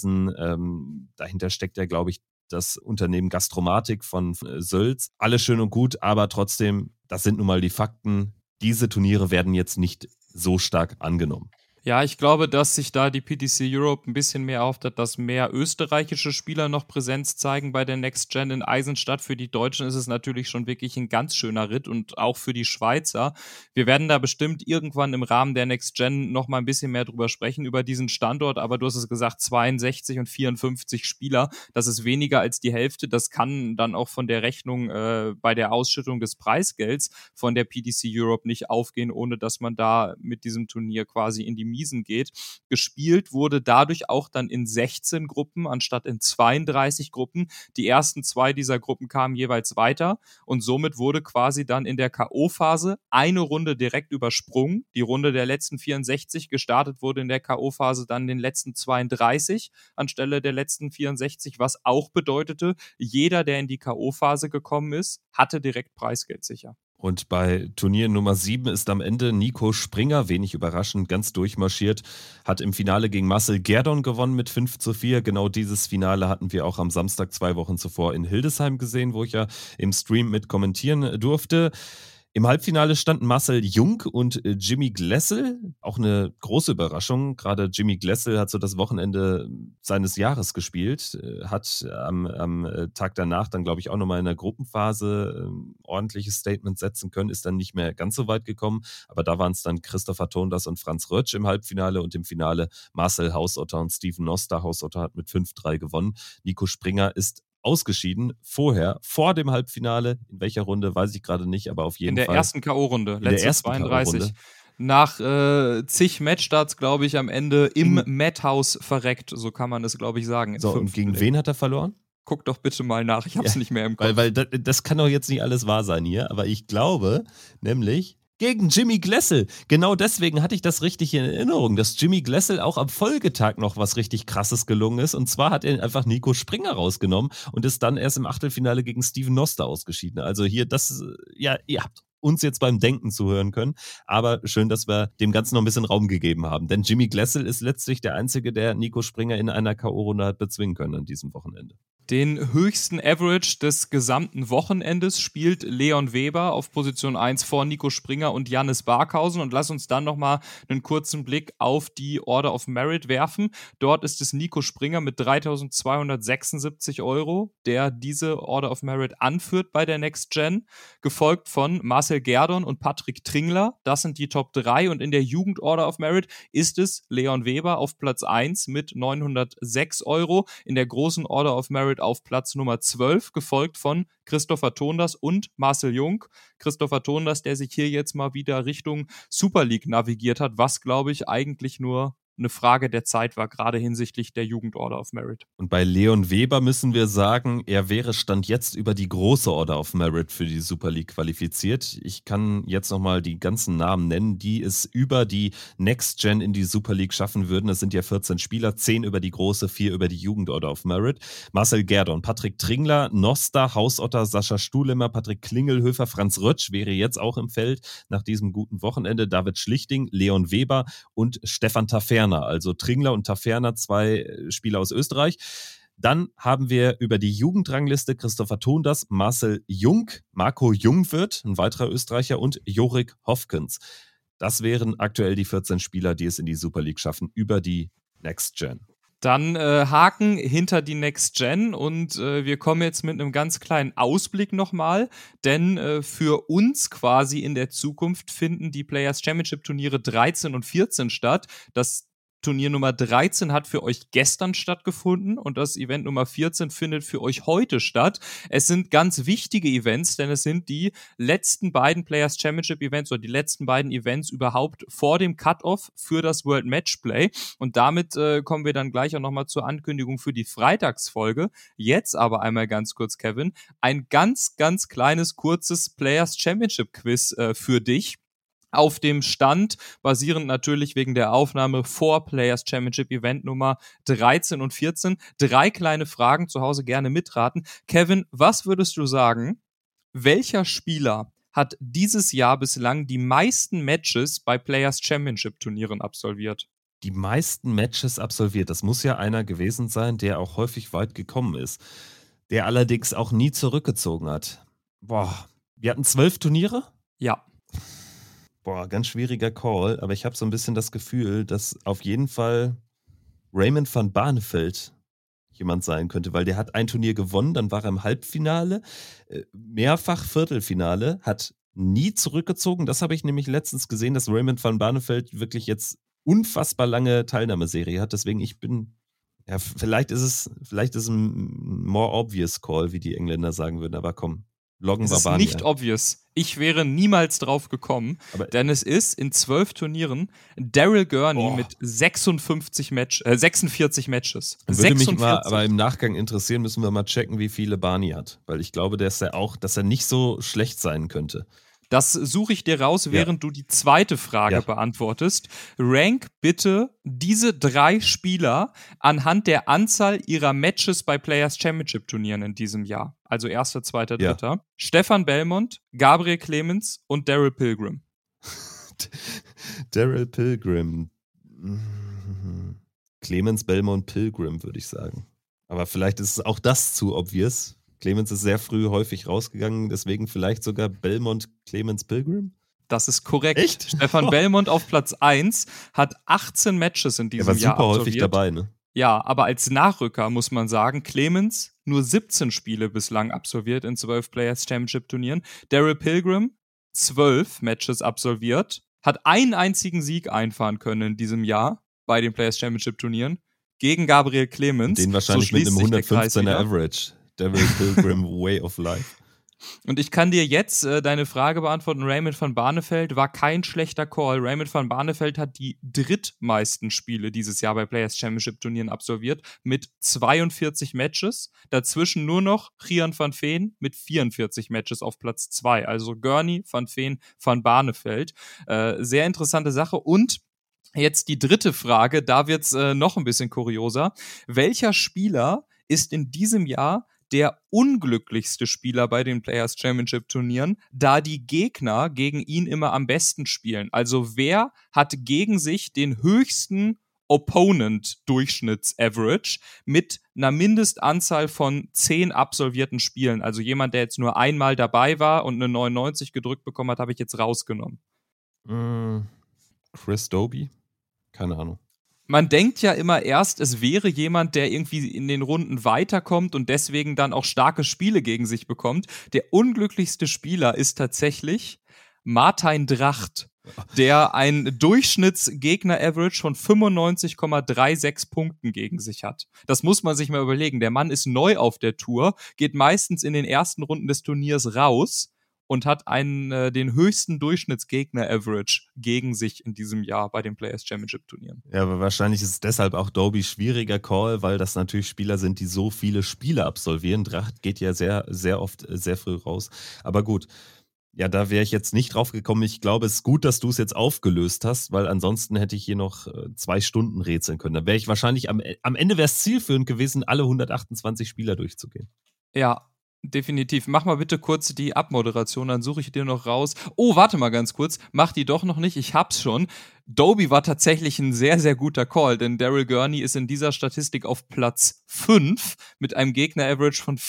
gewesen. Dahinter steckt ja, glaube ich, das Unternehmen Gastromatik von Sölz. Alles schön und gut, aber trotzdem, das sind nun mal die Fakten. Diese Turniere werden jetzt nicht so stark angenommen. Ja, ich glaube, dass sich da die PDC Europe ein bisschen mehr erhofft hat, dass mehr österreichische Spieler noch Präsenz zeigen bei der Next Gen in Eisenstadt. Für die Deutschen ist es natürlich schon wirklich ein ganz schöner Ritt und auch für die Schweizer. Wir werden da bestimmt irgendwann im Rahmen der Next Gen noch mal ein bisschen mehr drüber sprechen, über diesen Standort. Aber du hast es gesagt, 62 und 54 Spieler, das ist weniger als die Hälfte. Das kann dann auch von der Rechnung bei der Ausschüttung des Preisgelds von der PDC Europe nicht aufgehen, ohne dass man da mit diesem Turnier quasi in die Miesen geht. Gespielt wurde dadurch auch dann in 16 Gruppen anstatt in 32 Gruppen. Die ersten 2 dieser Gruppen kamen jeweils weiter und somit wurde quasi dann in der K.O.-Phase eine Runde direkt übersprungen. Die Runde der letzten 64 gestartet wurde in der K.O.-Phase dann in den letzten 32 anstelle der letzten 64, was auch bedeutete, jeder, der in die K.O.-Phase gekommen ist, hatte direkt Preisgeld sicher. Und bei Turnier Nummer 7 ist am Ende Nico Springer, wenig überraschend, ganz durchmarschiert, hat im Finale gegen Marcel Gerdon gewonnen mit 5:4. Genau dieses Finale hatten wir auch am Samstag 2 Wochen zuvor in Hildesheim gesehen, wo ich ja im Stream mit kommentieren durfte. Im Halbfinale standen Marcel Jung und Jimmy Glessel. Auch eine große Überraschung. Gerade Jimmy Glessel hat so das Wochenende seines Jahres gespielt. Hat am Tag danach dann, glaube ich, auch nochmal in der Gruppenphase ordentliches Statement setzen können. Ist dann nicht mehr ganz so weit gekommen. Aber da waren es dann Christopher Tondas und Franz Rötsch im Halbfinale. Und im Finale Marcel Hausotter und Steven Noster. Hausotter hat mit 5:3 gewonnen. Nico Springer ist ausgeschieden. Vor dem Halbfinale. In welcher Runde, weiß ich gerade nicht, aber auf jeden Fall. In der ersten K.O.-Runde, letzte 32. Nach zig Matchstarts, glaube ich, am Ende im Madhouse verreckt. So kann man es, glaube ich, sagen. So, und gegen wen hat er verloren? Guck doch bitte mal nach, ich habe es nicht mehr im Kopf. Weil das kann doch jetzt nicht alles wahr sein hier, aber ich glaube, nämlich gegen Jimmy Glessel. Genau deswegen hatte ich das richtig in Erinnerung, dass Jimmy Glessel auch am Folgetag noch was richtig Krasses gelungen ist. Und zwar hat er einfach Nico Springer rausgenommen und ist dann erst im Achtelfinale gegen Steven Noster ausgeschieden. Also hier, ihr habt uns jetzt beim Denken zuhören können, aber schön, dass wir dem Ganzen noch ein bisschen Raum gegeben haben. Denn Jimmy Glessel ist letztlich der Einzige, der Nico Springer in einer K.O.-Runde hat bezwingen können an diesem Wochenende. Den höchsten Average des gesamten Wochenendes spielt Leon Weber auf Position 1 vor Nico Springer und Jannis Barkhausen. Und lass uns dann nochmal einen kurzen Blick auf die Order of Merit werfen. Dort ist es Nico Springer mit 3.276 €, der diese Order of Merit anführt bei der Next Gen, gefolgt von Marcel Gerdon und Patrick Tringler. Das sind die Top 3 und in der Jugend Order of Merit ist es Leon Weber auf Platz 1 mit 906 €. In der großen Order of Merit auf Platz Nummer 12, gefolgt von Christopher Tondas und Marcel Jung. Christopher Tondas, der sich hier jetzt mal wieder Richtung Super League navigiert hat, was, glaube ich, eigentlich nur eine Frage der Zeit war, gerade hinsichtlich der Jugend Order of Merit. Und bei Leon Weber müssen wir sagen, er wäre Stand jetzt über die große Order of Merit für die Super League qualifiziert. Ich kann jetzt nochmal die ganzen Namen nennen, die es über die Next Gen in die Super League schaffen würden. Das sind ja 14 Spieler, 10 über die große, 4 über die Jugend Order of Merit. Marcel Gerdon, Patrick Tringler, Noster, Hausotter, Sascha Stuhlemmer, Patrick Klingelhöfer, Franz Rötsch wäre jetzt auch im Feld nach diesem guten Wochenende, David Schlichting, Leon Weber und Stefan Taferner. Also Tringler und Taferner, 2 Spieler aus Österreich. Dann haben wir über die Jugendrangliste Christopher Tondas, Marcel Jung, Marco Jungwirth, ein weiterer Österreicher, und Jorik Hofkens. Das wären aktuell die 14 Spieler, die es in die Super League schaffen, über die Next Gen. Dann Haken hinter die Next Gen und wir kommen jetzt mit einem ganz kleinen Ausblick nochmal, denn für uns quasi in der Zukunft finden die Players Championship Turniere 13 und 14 statt. Das Turnier Nummer 13 hat für euch gestern stattgefunden und das Event Nummer 14 findet für euch heute statt. Es sind ganz wichtige Events, denn es sind die letzten beiden Players Championship Events oder die letzten beiden Events überhaupt vor dem Cut-Off für das World Matchplay. Und damit kommen wir dann gleich auch nochmal zur Ankündigung für die Freitagsfolge. Jetzt aber einmal ganz kurz, Kevin, ein ganz, ganz kleines, kurzes Players Championship Quiz für dich. Auf dem Stand, basierend natürlich wegen der Aufnahme vor Players Championship Event Nummer 13 und 14. 3 kleine Fragen, zu Hause gerne mitraten. Kevin, was würdest du sagen, welcher Spieler hat dieses Jahr bislang die meisten Matches bei Players Championship Turnieren absolviert? Die meisten Matches absolviert, das muss ja einer gewesen sein, der auch häufig weit gekommen ist, der allerdings auch nie zurückgezogen hat. Boah, wir hatten 12 Turniere? Ja. Boah, ganz schwieriger Call, aber ich habe so ein bisschen das Gefühl, dass auf jeden Fall Raymond van Barneveld jemand sein könnte, weil der hat ein Turnier gewonnen, dann war er im Halbfinale, mehrfach Viertelfinale, hat nie zurückgezogen. Das habe ich nämlich letztens gesehen, dass Raymond van Barneveld wirklich jetzt unfassbar lange Teilnahmeserie hat. Deswegen ja, vielleicht ist es ein more obvious Call, wie die Engländer sagen würden, aber komm. Es ist nicht obvious. Ich wäre niemals drauf gekommen, denn es ist in 12 Turnieren Daryl Gurney mit 46 Matches. Würde mich mal aber im Nachgang interessieren, müssen wir mal checken, wie viele Barney hat. Weil ich glaube, dass er nicht so schlecht sein könnte. Das suche ich dir raus, während du die zweite Frage beantwortest. Rank bitte diese 3 Spieler anhand der Anzahl ihrer Matches bei Players Championship Turnieren in diesem Jahr. Also 1., 2., 3. Stefan Belmont, Gabriel Clemens und Daryl Pilgrim. Daryl Pilgrim. Clemens, Belmont, Pilgrim, würde ich sagen. Aber vielleicht ist auch das zu obvious. Clemens ist sehr früh häufig rausgegangen, deswegen vielleicht sogar Belmont, Clemens, Pilgrim? Das ist korrekt. Echt? Stefan Belmont auf Platz 1 hat 18 Matches in diesem Jahr absolviert. Er war super häufig dabei, ne? Ja, aber als Nachrücker muss man sagen, Clemens nur 17 Spiele bislang absolviert in 12 Players Championship Turnieren. Daryl Pilgrim 12 Matches absolviert, hat einen einzigen Sieg einfahren können in diesem Jahr bei den Players Championship Turnieren gegen Gabriel Clemens. Den wahrscheinlich mit einem 115er Average. Devil Pilgrim Way of Life. Und ich kann dir jetzt deine Frage beantworten. Raymond van Barneveld war kein schlechter Call. Raymond van Barneveld hat die drittmeisten Spiele dieses Jahr bei Players Championship Turnieren absolviert mit 42 Matches. Dazwischen nur noch Gian van Veen mit 44 Matches auf Platz 2. Also Gurney, van Veen, van Barneveld. Sehr interessante Sache. Und jetzt die dritte Frage, da wird's noch ein bisschen kurioser. Welcher Spieler ist in diesem Jahr der unglücklichste Spieler bei den Players Championship Turnieren, da die Gegner gegen ihn immer am besten spielen? Also wer hat gegen sich den höchsten Opponent-Durchschnitts-Average mit einer Mindestanzahl von 10 absolvierten Spielen? Also jemand, der jetzt nur einmal dabei war und eine 99 gedrückt bekommen hat, habe ich jetzt rausgenommen. Chris Doby? Keine Ahnung. Man denkt ja immer erst, es wäre jemand, der irgendwie in den Runden weiterkommt und deswegen dann auch starke Spiele gegen sich bekommt. Der unglücklichste Spieler ist tatsächlich Martijn Dracht, der ein Durchschnittsgegner-Average von 95,36 Punkten gegen sich hat. Das muss man sich mal überlegen. Der Mann ist neu auf der Tour, geht meistens in den ersten Runden des Turniers raus und hat den höchsten Durchschnittsgegner-Average gegen sich in diesem Jahr bei den Players Championship Turnieren. Ja, aber wahrscheinlich ist es deshalb auch Doby schwieriger Call, weil das natürlich Spieler sind, die so viele Spiele absolvieren. Dracht geht ja sehr, sehr oft sehr früh raus. Aber gut, ja, da wäre ich jetzt nicht drauf gekommen. Ich glaube, es ist gut, dass du es jetzt aufgelöst hast, weil ansonsten hätte ich hier noch 2 Stunden rätseln können. Da wäre ich wahrscheinlich, am Ende wäre es zielführend gewesen, alle 128 Spieler durchzugehen. Ja, definitiv. Mach mal bitte kurz die Abmoderation, dann suche ich dir noch raus. Oh, warte mal ganz kurz. Mach die doch noch nicht. Ich hab's schon. Doby war tatsächlich ein sehr, sehr guter Call, denn Daryl Gurney ist in dieser Statistik auf Platz 5 mit einem Gegner-Average von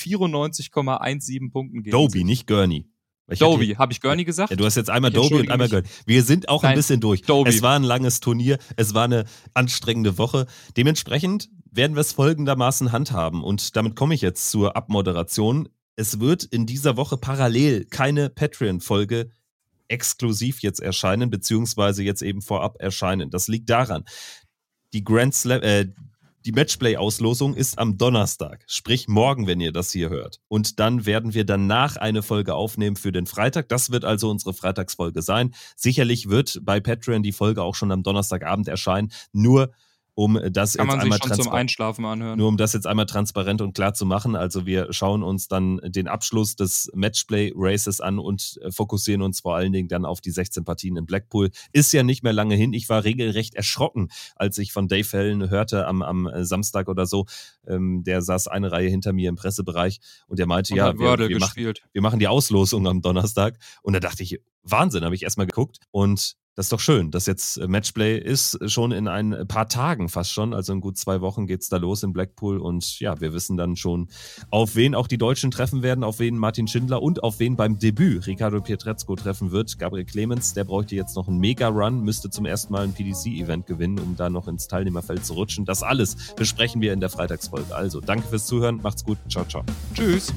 94,17 Punkten gegen Doby, sich. nicht Gurney. Doby, habe ich Gurney gesagt? Ja, du hast jetzt einmal Doby und einmal Gurney. Wir sind auch ein bisschen durch. Doby. Es war ein langes Turnier, es war eine anstrengende Woche. Dementsprechend werden wir es folgendermaßen handhaben und damit komme ich jetzt zur Abmoderation. Es wird in dieser Woche parallel keine Patreon-Folge exklusiv jetzt erscheinen, beziehungsweise jetzt eben vorab erscheinen. Das liegt daran, die die Matchplay-Auslosung ist am Donnerstag, sprich morgen, wenn ihr das hier hört. Und dann werden wir danach eine Folge aufnehmen für den Freitag. Das wird also unsere Freitagsfolge sein. Sicherlich wird bei Patreon die Folge auch schon am Donnerstagabend erscheinen, nur um das Kann jetzt man einmal sich schon zum Einschlafen anhören. Nur um das jetzt einmal transparent und klar zu machen. Also wir schauen uns dann den Abschluss des Matchplay-Races an und fokussieren uns vor allen Dingen dann auf die 16 Partien in Blackpool. Ist ja nicht mehr lange hin. Ich war regelrecht erschrocken, als ich von Dave Hellen hörte am Samstag oder so. Der saß eine Reihe hinter mir im Pressebereich und der meinte, ja, wir machen die Auslosung am Donnerstag. Und da dachte ich, Wahnsinn, habe ich erstmal geguckt. Und das ist doch schön, dass jetzt Matchplay ist, schon in ein paar Tagen fast schon, also in gut 2 Wochen geht's da los in Blackpool und ja, wir wissen dann schon, auf wen auch die Deutschen treffen werden, auf wen Martin Schindler und auf wen beim Debüt Riccardo Pietrezco treffen wird. Gabriel Clemens, der bräuchte jetzt noch einen Mega-Run, müsste zum ersten Mal ein PDC-Event gewinnen, um da noch ins Teilnehmerfeld zu rutschen. Das alles besprechen wir in der Freitagsfolge. Also, danke fürs Zuhören, macht's gut, ciao, ciao. Tschüss.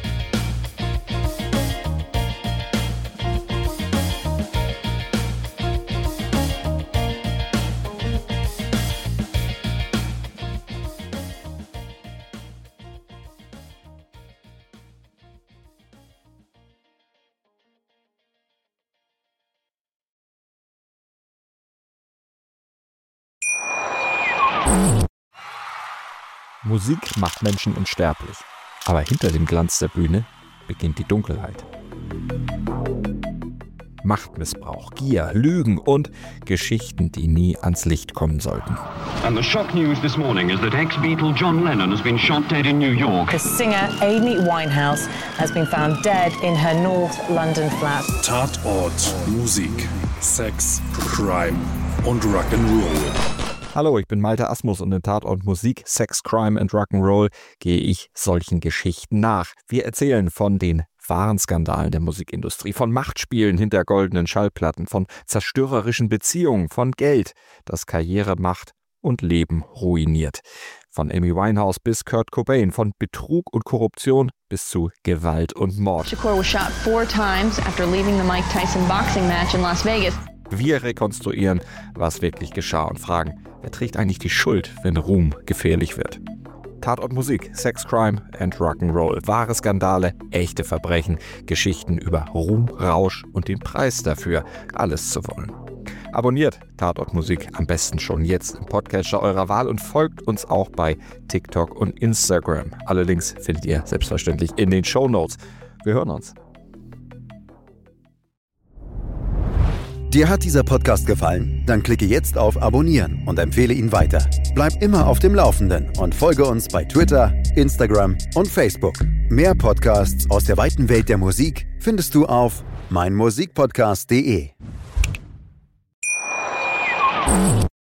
Musik macht Menschen unsterblich. Aber hinter dem Glanz der Bühne beginnt die Dunkelheit. Machtmissbrauch, Gier, Lügen und Geschichten, die nie ans Licht kommen sollten. And the shock news this morning is that ex-Beatle John Lennon has been shot dead in New York. The singer Amy Winehouse has been found dead in her North London flat. Tatort, Musik, Sex, Crime und Rock'n'Roll. Hallo, ich bin Malte Asmus und in Tatort Musik, Sex, Crime and Rock'n'Roll gehe ich solchen Geschichten nach. Wir erzählen von den wahren Skandalen der Musikindustrie, von Machtspielen hinter goldenen Schallplatten, von zerstörerischen Beziehungen, von Geld, das Karriere, Macht und Leben ruiniert. Von Amy Winehouse bis Kurt Cobain, von Betrug und Korruption bis zu Gewalt und Mord. Shakur was shot 4 times after leaving the Mike Tyson boxing match in Las Vegas. Wir rekonstruieren, was wirklich geschah und fragen, wer trägt eigentlich die Schuld, wenn Ruhm gefährlich wird? Tatort Musik, Sex, Crime and Rock'n'Roll. Wahre Skandale, echte Verbrechen, Geschichten über Ruhm, Rausch und den Preis dafür, alles zu wollen. Abonniert Tatort Musik am besten schon jetzt im Podcatcher eurer Wahl und folgt uns auch bei TikTok und Instagram. Alle Links findet ihr selbstverständlich in den Shownotes. Wir hören uns. Dir hat dieser Podcast gefallen? Dann klicke jetzt auf Abonnieren und empfehle ihn weiter. Bleib immer auf dem Laufenden und folge uns bei Twitter, Instagram und Facebook. Mehr Podcasts aus der weiten Welt der Musik findest du auf meinmusikpodcast.de.